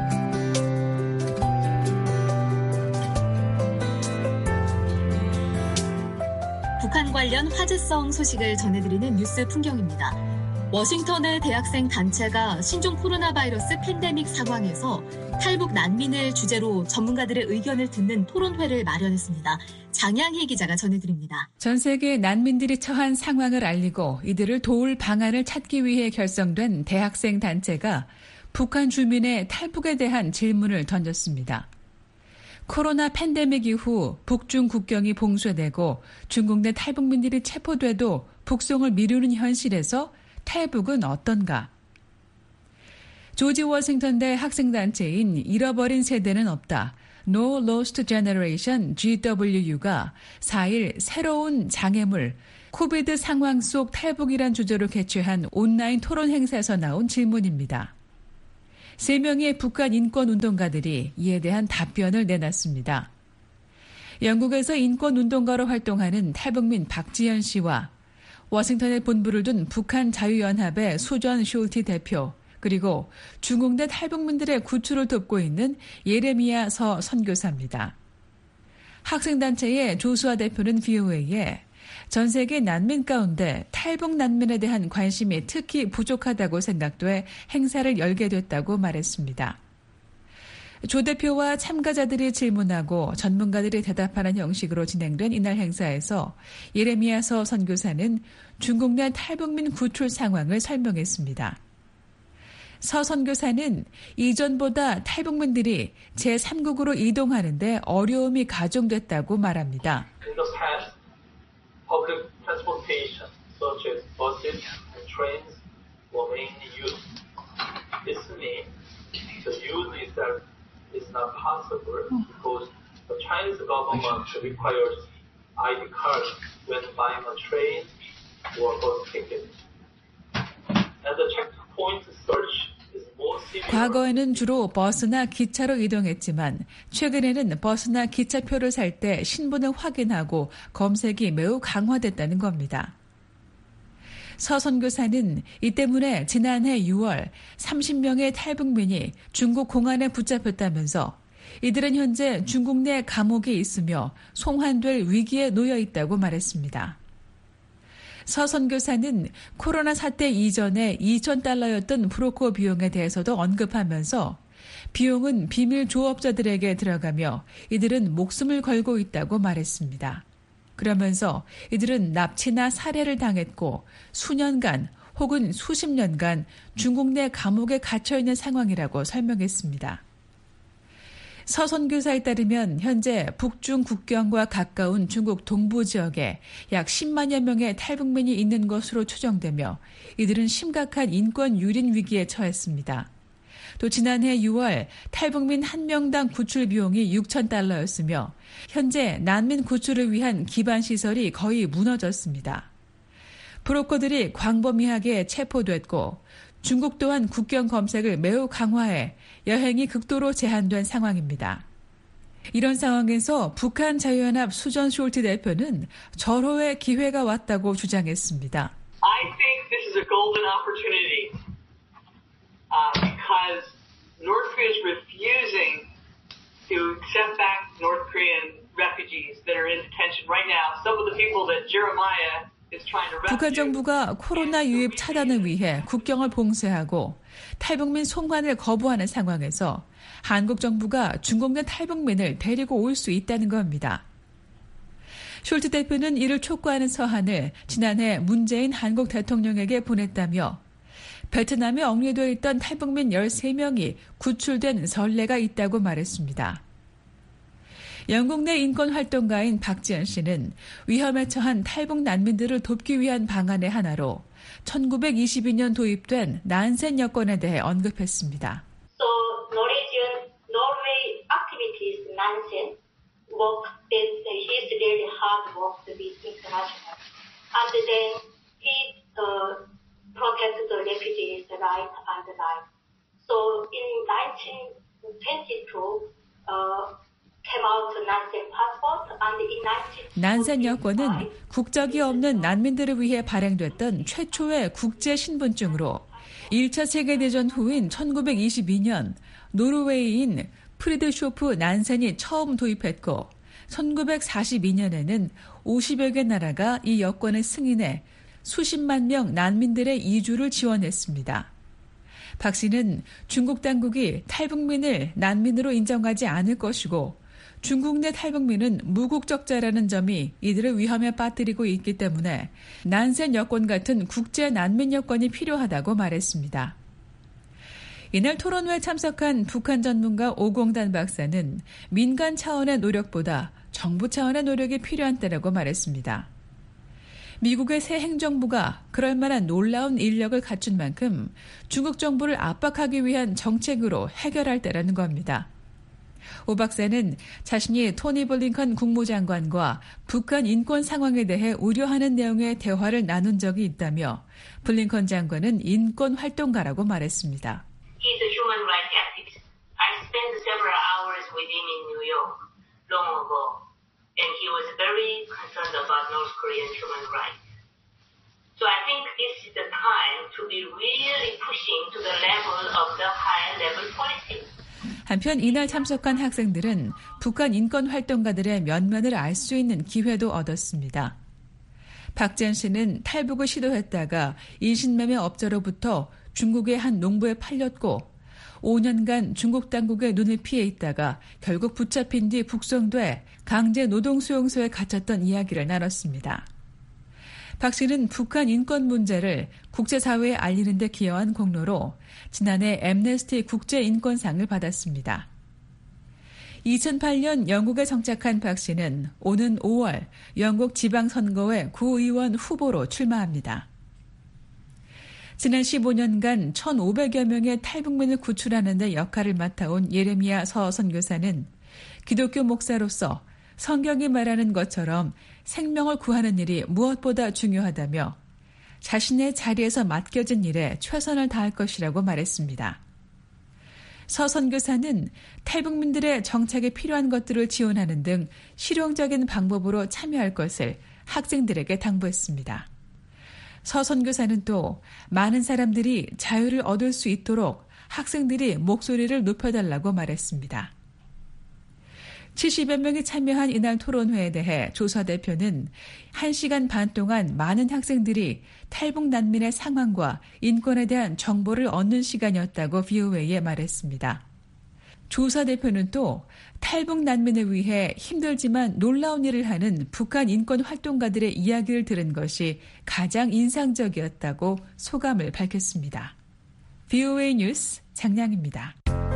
북한 관련 화제성 소식을 전해드리는 뉴스 풍경입니다. 워싱턴의 대학생 단체가 신종 코로나 바이러스 팬데믹 상황에서 탈북 난민을 주제로 전문가들의 의견을 듣는 토론회를 마련했습니다. 장양희 기자가 전해드립니다. 전 세계 난민들이 처한 상황을 알리고 이들을 도울 방안을 찾기 위해 결성된 대학생 단체가 북한 주민의 탈북에 대한 질문을 던졌습니다. 코로나 팬데믹 이후 북중 국경이 봉쇄되고 중국 내 탈북민들이 체포돼도 북송을 미루는 현실에서 탈북은 어떤가? 조지 워싱턴대 학생단체인 잃어버린 세대는 없다. No Lost Generation GWU가 4일 새로운 장애물, 코비드 상황 속 탈북이란 주제로 개최한 온라인 토론 행사에서 나온 질문입니다. 3명의 북한 인권운동가들이 이에 대한 답변을 내놨습니다. 영국에서 인권운동가로 활동하는 탈북민 박지연 씨와 워싱턴에 본부를 둔 북한 자유연합의 수전 숄티 대표, 그리고 중국 내 탈북민들의 구출을 돕고 있는 예레미야 서 선교사입니다. 학생단체의 조수아 대표는 VOA에 전 세계 난민 가운데 탈북 난민에 대한 관심이 특히 부족하다고 생각돼 행사를 열게 됐다고 말했습니다. 조 대표와 참가자들이 질문하고 전문가들이 대답하는 형식으로 진행된 이날 행사에서 예레미야 서 선교사는 중국 내 탈북민 구출 상황을 설명했습니다. 서 선교사는 이전보다 탈북민들이 제3국으로 이동하는데 어려움이 가중됐다고 말합니다. Public transportation, such as buses and trains, were mainly used. This means the use itself is not possible because the Chinese government requires ID cards when buying a train or bus ticket. And the checkpoint search is more severe. 과거에는 주로 버스나 기차로 이동했지만 최근에는 버스나 기차표를 살 때 신분을 확인하고 검색이 매우 강화됐다는 겁니다. 서 선교사는 이 때문에 지난해 6월 30명의 탈북민이 중국 공안에 붙잡혔다면서 이들은 현재 중국 내 감옥에 있으며 송환될 위기에 놓여 있다고 말했습니다. 서 선교사는 코로나 사태 이전에 $2,000였던 브로커 비용에 대해서도 언급하면서 비용은 비밀 조업자들에게 들어가며 이들은 목숨을 걸고 있다고 말했습니다. 그러면서 이들은 납치나 살해를 당했고 수년간 혹은 수십 년간 중국 내 감옥에 갇혀있는 상황이라고 설명했습니다. 서 선교사에 따르면 현재 북중 국경과 가까운 중국 동부 지역에 약 10만여 명의 탈북민이 있는 것으로 추정되며 이들은 심각한 인권 유린 위기에 처했습니다. 또 지난해 6월 탈북민 1명당 구출 비용이 $6,000였으며 현재 난민 구출을 위한 기반 시설이 거의 무너졌습니다. 브로커들이 광범위하게 체포됐고 중국 또한 국경 검색을 매우 강화해 여행이 극도로 제한된 상황입니다. 이런 상황에서 북한 자유연합 수전 숄티 대표는 절호의 기회가 왔다고 주장했습니다. I think this is a golden opportunity because North Korea is refusing to accept back North Korean refugees that are in detention right now. Some of the people that Jeremiah 북한 정부가 코로나 유입 차단을 위해 국경을 봉쇄하고 탈북민 송환을 거부하는 상황에서 한국 정부가 중국 내 탈북민을 데리고 올 수 있다는 겁니다. 숄트 대표는 이를 촉구하는 서한을 지난해 문재인 한국 대통령에게 보냈다며 베트남에 억류되어 있던 탈북민 13명이 구출된 선례가 있다고 말했습니다. 영국 내 인권활동가인 박지연 씨는 위험에 처한 탈북 난민들을 돕기 위한 방안의 하나로 1922년 도입된 난센 여권에 대해 언급했습니다. So Norway activities Nansen work that he's really hard work with international, and then he protect the refugees' right and life. So in 1922. Came out Nansen passport, and in 난센 여권은 국적이 없는 난민들을 위해 발행됐던 최초의 국제 신분증으로 1차 세계대전 후인 1922년 노르웨이인 프리드쇼프 난센이 처음 도입했고 1942년에는 50여 개 나라가 이 여권을 승인해 수십만 명 난민들의 이주를 지원했습니다. 박 씨는 중국 당국이 탈북민을 난민으로 인정하지 않을 것이고 중국 내 탈북민은 무국적자라는 점이 이들을 위험에 빠뜨리고 있기 때문에 난센 여권 같은 국제 난민 여권이 필요하다고 말했습니다. 이날 토론회에 참석한 북한 전문가 오공단 박사는 민간 차원의 노력보다 정부 차원의 노력이 필요한 때라고 말했습니다. 미국의 새 행정부가 그럴 만한 놀라운 인력을 갖춘 만큼 중국 정부를 압박하기 위한 정책으로 해결할 때라는 겁니다. 오 박사는 자신이 토니 블링컨 국무장관과 북한 인권 상황에 대해 우려하는 내용의 대화를 나눈 적이 있다며 블링컨 장관은 인권 활동가라고 말했습니다. He's a human rights activist. I spent several hours with him in New York long ago, and he was very concerned about North Korean human rights. So I think this is the time to be really pushing to the level of the higher level policy. 한편 이날 참석한 학생들은 북한 인권 활동가들의 면면을 알 수 있는 기회도 얻었습니다. 박지연 씨는 탈북을 시도했다가 인신매매 업자로부터 중국의 한 농부에 팔렸고 5년간 중국 당국의 눈을 피해 있다가 결국 붙잡힌 뒤 북송돼 강제 노동수용소에 갇혔던 이야기를 나눴습니다. 박 씨는 북한 인권 문제를 국제사회에 알리는 데 기여한 공로로 지난해 앰네스티 국제인권상을 받았습니다. 2008년 영국에 정착한 박 씨는 오는 5월 영국 지방선거에 구의원 후보로 출마합니다. 지난 15년간 1,500여 명의 탈북민을 구출하는 데 역할을 맡아온 예레미야 서 선교사는 기독교 목사로서 성경이 말하는 것처럼 생명을 구하는 일이 무엇보다 중요하다며 자신의 자리에서 맡겨진 일에 최선을 다할 것이라고 말했습니다. 서 선교사는 탈북민들의 정착에 필요한 것들을 지원하는 등 실용적인 방법으로 참여할 것을 학생들에게 당부했습니다. 서 선교사는 또 많은 사람들이 자유를 얻을 수 있도록 학생들이 목소리를 높여달라고 말했습니다. 70여 명이 참여한 이날 토론회에 대해 조사 대표는 1시간 반 동안 많은 학생들이 탈북 난민의 상황과 인권에 대한 정보를 얻는 시간이었다고 VOA에 말했습니다. 조사 대표는 또 탈북 난민을 위해 힘들지만 놀라운 일을 하는 북한 인권 활동가들의 이야기를 들은 것이 가장 인상적이었다고 소감을 밝혔습니다. VOA 뉴스 장량입니다.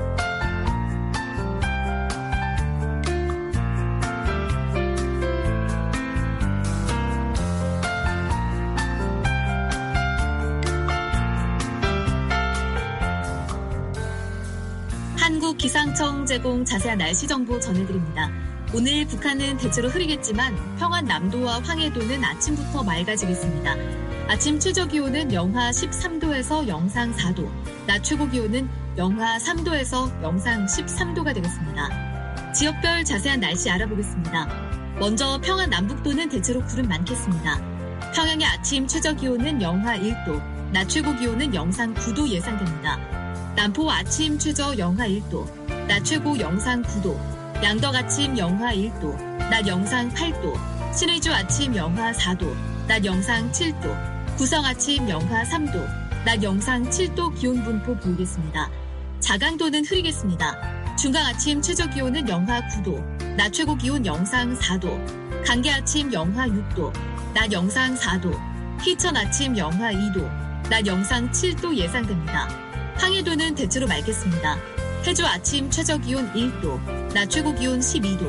한국기상청 제공 자세한 날씨 정보 전해드립니다. 오늘 북한은 대체로 흐리겠지만 평안 남도와 황해도는 아침부터 맑아지겠습니다. 아침 최저 기온은 영하 13도에서 영상 4도, 낮 최고 기온은 영하 3도에서 영상 13도가 되겠습니다. 지역별 자세한 날씨 알아보겠습니다. 먼저 평안 남북도는 대체로 구름 많겠습니다. 평양의 아침 최저 기온은 영하 1도, 낮 최고 기온은 영상 9도 예상됩니다. 남포 아침 최저 영하 1도, 낮 최고 영상 9도, 양덕 아침 영하 1도, 낮 영상 8도, 신의주 아침 영하 4도, 낮 영상 7도, 구성 아침 영하 3도, 낮 영상 7도 기온 분포 보이겠습니다. 자강도는 흐리겠습니다. 중강 아침 최저 기온은 영하 9도, 낮 최고 기온 영상 4도, 강계 아침 영하 6도, 낮 영상 4도, 희천 아침 영하 2도, 낮 영상 7도 예상됩니다. 황해도는 대체로 맑겠습니다. 해주 아침 최저 기온 1도, 낮 최고 기온 12도,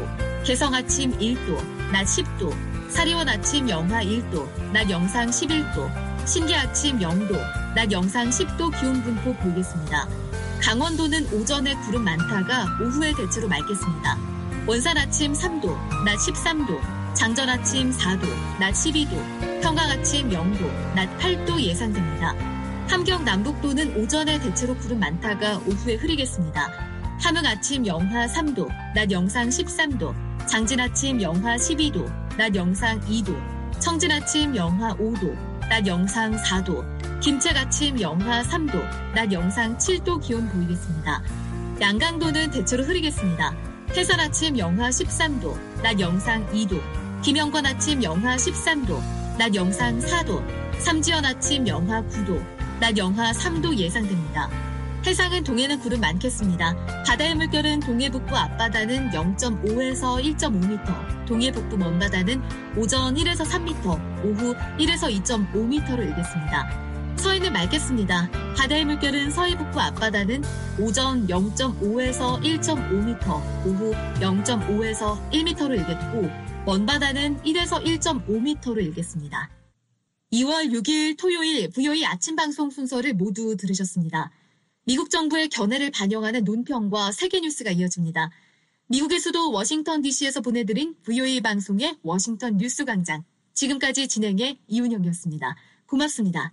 개성 아침 1도, 낮 10도, 사리원 아침 영하 1도, 낮 영상 11도, 신계 아침 0도, 낮 영상 10도 기온 분포 보이겠습니다. 강원도는 오전에 구름 많다가 오후에 대체로 맑겠습니다. 원산 아침 3도, 낮 13도, 장전 아침 4도, 낮 12도, 평강 아침 0도, 낮 8도 예상됩니다. 함경 남북도는 오전에 대체로 구름 많다가 오후에 흐리겠습니다. 함흥 아침 영하 3도, 낮 영상 13도, 장진 아침 영하 12도, 낮 영상 2도, 청진 아침 영하 5도, 낮 영상 4도, 김책 아침 영하 3도, 낮 영상 7도 기온 보이겠습니다. 양강도는 대체로 흐리겠습니다. 해산 아침 영하 13도, 낮 영상 2도, 김영권 아침 영하 13도, 낮 영상 4도, 삼지연 아침 영하 9도, 낮 영하 3도 예상됩니다. 해상은 동해는 구름 많겠습니다. 바다의 물결은 동해 북부 앞바다는 0.5에서 1.5m, 동해 북부 먼바다는 오전 1에서 3m, 오후 1에서 2.5m로 일겠습니다. 서해는 맑겠습니다. 바다의 물결은 서해 북부 앞바다는 오전 0.5에서 1.5m, 오후 0.5에서 1m로 일겠고 먼바다는 1에서 1.5m로 일겠습니다. 2월 6일 토요일 VOA 아침 방송 순서를 모두 들으셨습니다. 미국 정부의 견해를 반영하는 논평과 세계 뉴스가 이어집니다. 미국의 수도 워싱턴 DC에서 보내드린 VOA 방송의 워싱턴 뉴스 광장. 지금까지 진행의 이은영이었습니다. 고맙습니다.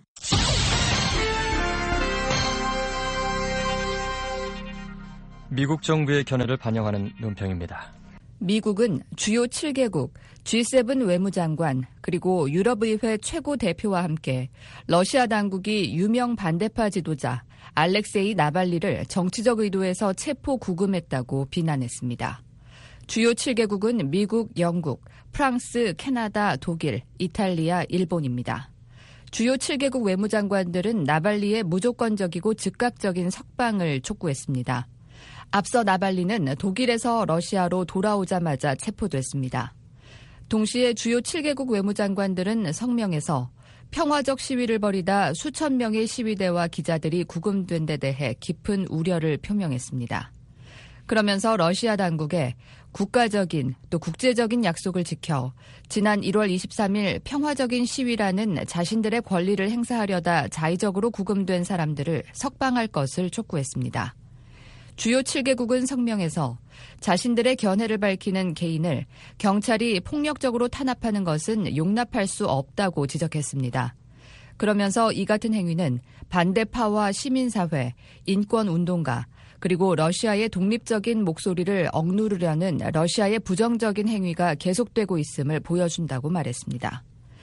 미국 정부의 견해를 반영하는 논평입니다. 미국은 주요 7개국, G7 외무장관, 그리고 유럽의회 최고 대표와 함께 러시아 당국이 유명 반대파 지도자 알렉세이 나발리를 정치적 의도에서 체포 구금했다고 비난했습니다. 주요 7개국은 미국, 영국, 프랑스, 캐나다, 독일, 이탈리아, 일본입니다. 주요 7개국 외무장관들은 나발리의 무조건적이고 즉각적인 석방을 촉구했습니다. 앞서 나발리는 독일에서 러시아로 돌아오자마자 체포됐습니다. 동시에 주요 7개국 외무장관들은 성명에서 평화적 시위를 벌이다 수천 명의 시위대와 기자들이 구금된 데 대해 깊은 우려를 표명했습니다. 그러면서 러시아 당국에 국가적인 또 국제적인 약속을 지켜 지난 1월 23일 평화적인 시위라는 자신들의 권리를 행사하려다 자의적으로 구금된 사람들을 석방할 것을 촉구했습니다. 주요 7개국은 성명에서 자신들의 견해를 밝히는 개인을 경찰이 폭력적으로 탄압하는 것은 용납할 수 없다고 지적했습니다. 그러면서 이 같은 행위는 반대파와 시민사회, 인권운동가, 그리고 러시아의 독립적인 목소리를 억누르려는 러시아의 부정적인 행위가 계속되고 있음을 보여준다고 말했습니다.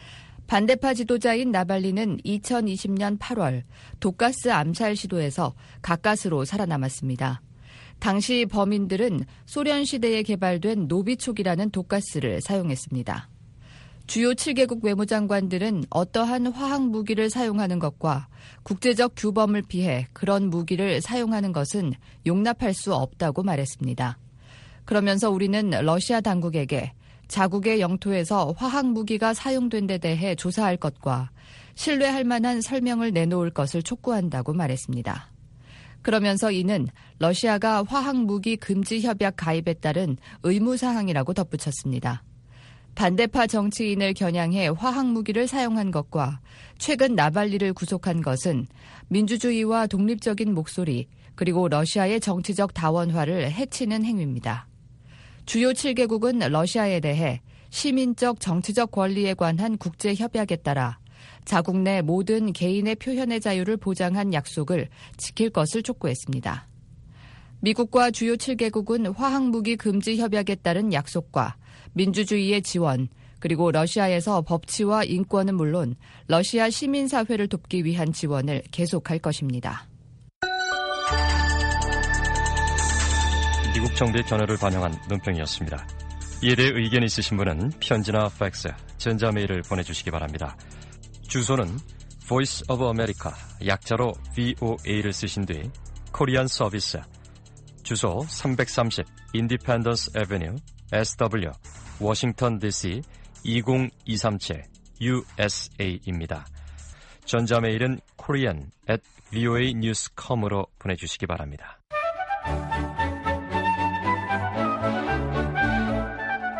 반대파 지도자인 나발리는 2020년 8월 독가스 암살 시도에서 가까스로 살아남았습니다. 당시 범인들은 소련 시대에 개발된 노비촉이라는 독가스를 사용했습니다. 주요 7개국 외무장관들은 어떠한 화학 무기를 사용하는 것과 국제적 규범을 피해 그런 무기를 사용하는 것은 용납할 수 없다고 말했습니다. 그러면서 우리는 러시아 당국에게 자국의 영토에서 화학 무기가 사용된 데 대해 조사할 것과 신뢰할 만한 설명을 내놓을 것을 촉구한다고 말했습니다. 그러면서 이는 러시아가 화학 무기 금지 협약 가입에 따른 의무사항이라고 덧붙였습니다. 반대파 정치인을 겨냥해 화학 무기를 사용한 것과 최근 나발리를 구속한 것은 민주주의와 독립적인 목소리 그리고 러시아의 정치적 다원화를 해치는 행위입니다. 주요 7개국은 러시아에 대해 시민적 정치적 권리에 관한 국제협약에 따라 자국 내 모든 개인의 표현의 자유를 보장한 약속을 지킬 것을 촉구했습니다. 미국과 주요 7개국은 화학무기 금지 협약에 따른 약속과 민주주의의 지원, 그리고 러시아에서 법치와 인권은 물론 러시아 시민사회를 돕기 위한 지원을 계속할 것입니다. 미국 정부의 견해를 반영한 논평이었습니다. 이에 대해 의견이 있으신 분은 편지나 팩스, 전자메일을 보내주시기 바랍니다. 주소는 Voice of America, 약자로 VOA를 쓰신 뒤 코리안 서비스, 주소 330 Independence Avenue, SW, 워싱턴 DC 20237 USA입니다. 전자메일은 korean@voanews.com으로 보내주시기 바랍니다.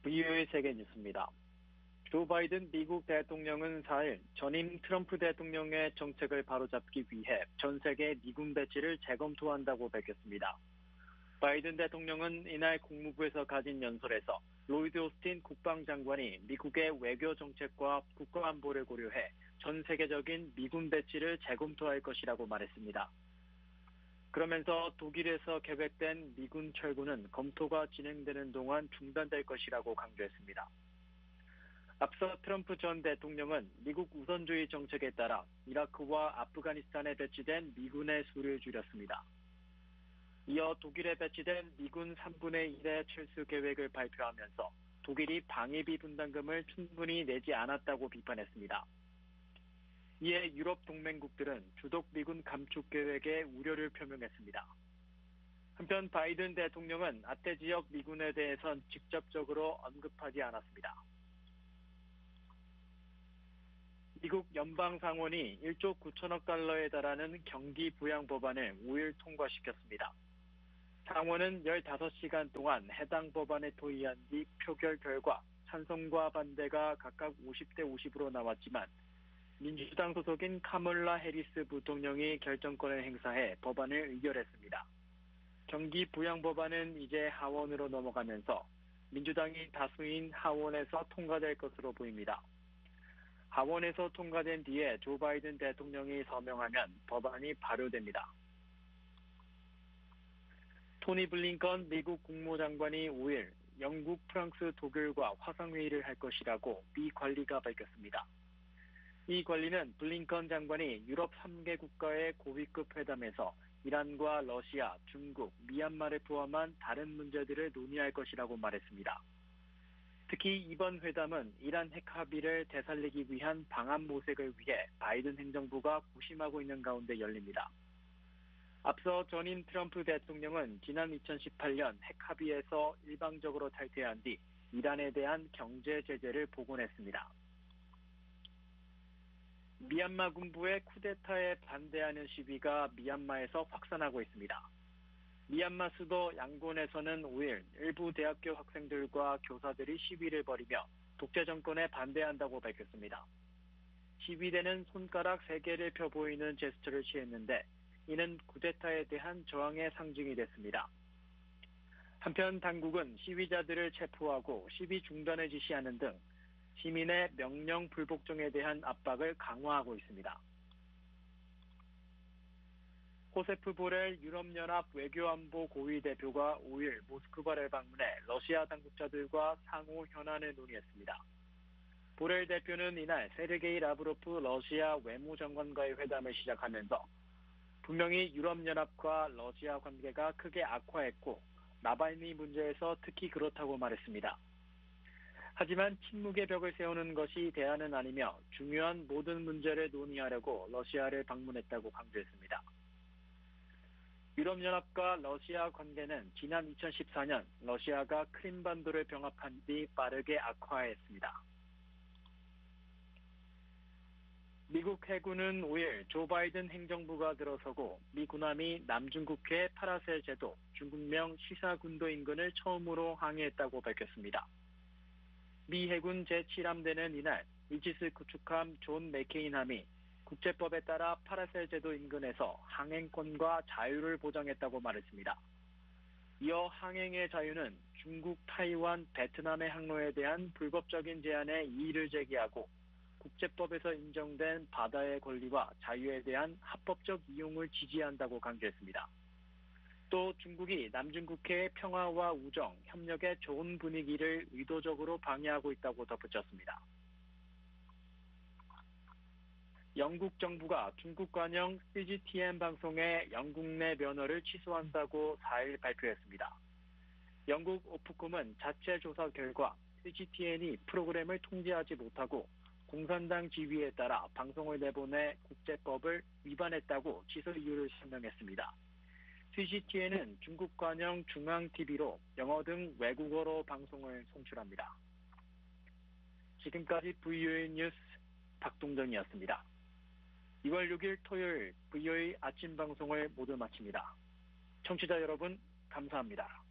VOA 세계 뉴스입니다. 조 바이든 미국 대통령은 4일 전임 트럼프 대통령의 정책을 바로잡기 위해 전 세계 미군 배치를 재검토한다고 밝혔습니다. 바이든 대통령은 이날 국무부에서 가진 연설에서 로이드 오스틴 국방장관이 미국의 외교 정책과 국가안보를 고려해 전 세계적인 미군 배치를 재검토할 것이라고 말했습니다. 그러면서 독일에서 계획된 미군 철군은 검토가 진행되는 동안 중단될 것이라고 강조했습니다. 앞서 트럼프 전 대통령은 미국 우선주의 정책에 따라 이라크와 아프가니스탄에 배치된 미군의 수를 줄였습니다. 이어 독일에 배치된 미군 3분의 1의 철수 계획을 발표하면서 독일이 방위비 분담금을 충분히 내지 않았다고 비판했습니다. 이에 유럽 동맹국들은 주독 미군 감축 계획에 우려를 표명했습니다. 한편 바이든 대통령은 아태 지역 미군에 대해선 직접적으로 언급하지 않았습니다. 미국 연방상원이 1조 9천억 달러에 달하는 경기 부양 법안을 5일 통과시켰습니다. 상원은 15시간 동안 해당 법안에 토의한 뒤 표결 결과 찬성과 반대가 각각 50대 50으로 나왔지만 민주당 소속인 카멀라 해리스 부통령이 결정권을 행사해 법안을 의결했습니다. 경기 부양 법안은 이제 하원으로 넘어가면서 민주당이 다수인 하원에서 통과될 것으로 보입니다. 하원에서 통과된 뒤에 조 바이든 대통령이 서명하면 법안이 발효됩니다. 토니 블링컨 미국 국무장관이 5일 영국, 프랑스, 독일과 화상회의를 할 것이라고 미 관리가 밝혔습니다. 이 관리는 블링컨 장관이 유럽 3개 국가의 고위급 회담에서 이란과 러시아, 중국, 미얀마를 포함한 다른 문제들을 논의할 것이라고 말했습니다. 특히 이번 회담은 이란 핵 합의를 되살리기 위한 방안 모색을 위해 바이든 행정부가 고심하고 있는 가운데 열립니다. 앞서 전임 트럼프 대통령은 지난 2018년 핵 합의에서 일방적으로 탈퇴한 뒤 이란에 대한 경제 제재를 복원했습니다. 미얀마 군부의 쿠데타에 반대하는 시위가 미얀마에서 확산하고 있습니다. 미얀마 수도 양곤에서는 5일 일부 대학교 학생들과 교사들이 시위를 벌이며 독재 정권에 반대한다고 밝혔습니다. 시위대는 손가락 3개를 펴 보이는 제스처를 취했는데 이는 쿠데타에 대한 저항의 상징이 됐습니다. 한편 당국은 시위자들을 체포하고 시위 중단을 지시하는 등 시민의 명령 불복종에 대한 압박을 강화하고 있습니다. 호세프 보렐 유럽연합 외교안보 고위 대표가 5일 모스크바를 방문해 러시아 당국자들과 상호 현안을 논의했습니다. 보렐 대표는 이날 세르게이 라브로프 러시아 외무장관과의 회담을 시작하면서 분명히 유럽연합과 러시아 관계가 크게 악화했고 나발니 문제에서 특히 그렇다고 말했습니다. 하지만 침묵의 벽을 세우는 것이 대안은 아니며 중요한 모든 문제를 논의하려고 러시아를 방문했다고 강조했습니다. 유럽연합과 러시아 관계는 지난 2014년 러시아가 크림반도를 병합한 뒤 빠르게 악화했습니다. 미국 해군은 5일 조 바이든 행정부가 들어서고 미 군함이 남중국해 파라셀 제도 중국명 시사군도 인근을 처음으로 항해했다고 밝혔습니다. 미 해군 제7함대는 이날 이지스 구축함 존 맥케인함이 국제법에 따라 파라셀 제도 인근에서 항행권과 자유를 보장했다고 말했습니다. 이어 항행의 자유는 중국, 타이완, 베트남의 항로에 대한 불법적인 제한에 이의를 제기하고 국제법에서 인정된 바다의 권리와 자유에 대한 합법적 이용을 지지한다고 강조했습니다. 또 중국이 남중국해의 평화와 우정, 협력의 좋은 분위기를 의도적으로 방해하고 있다고 덧붙였습니다. 영국 정부가 중국 관영 CGTN 방송의 영국 내 면허를 취소한다고 4일 발표했습니다. 영국 오프콤은 자체 조사 결과 CGTN이 프로그램을 통제하지 못하고 공산당 지휘에 따라 방송을 내보내 국제법을 위반했다고 취소 이유를 설명했습니다. CGTN은 중국 관영 중앙TV로 영어 등 외국어로 방송을 송출합니다. 지금까지 VOA 뉴스 박동정이었습니다. 2월 6일 토요일 VOA 아침 방송을 모두 마칩니다. 청취자 여러분 감사합니다.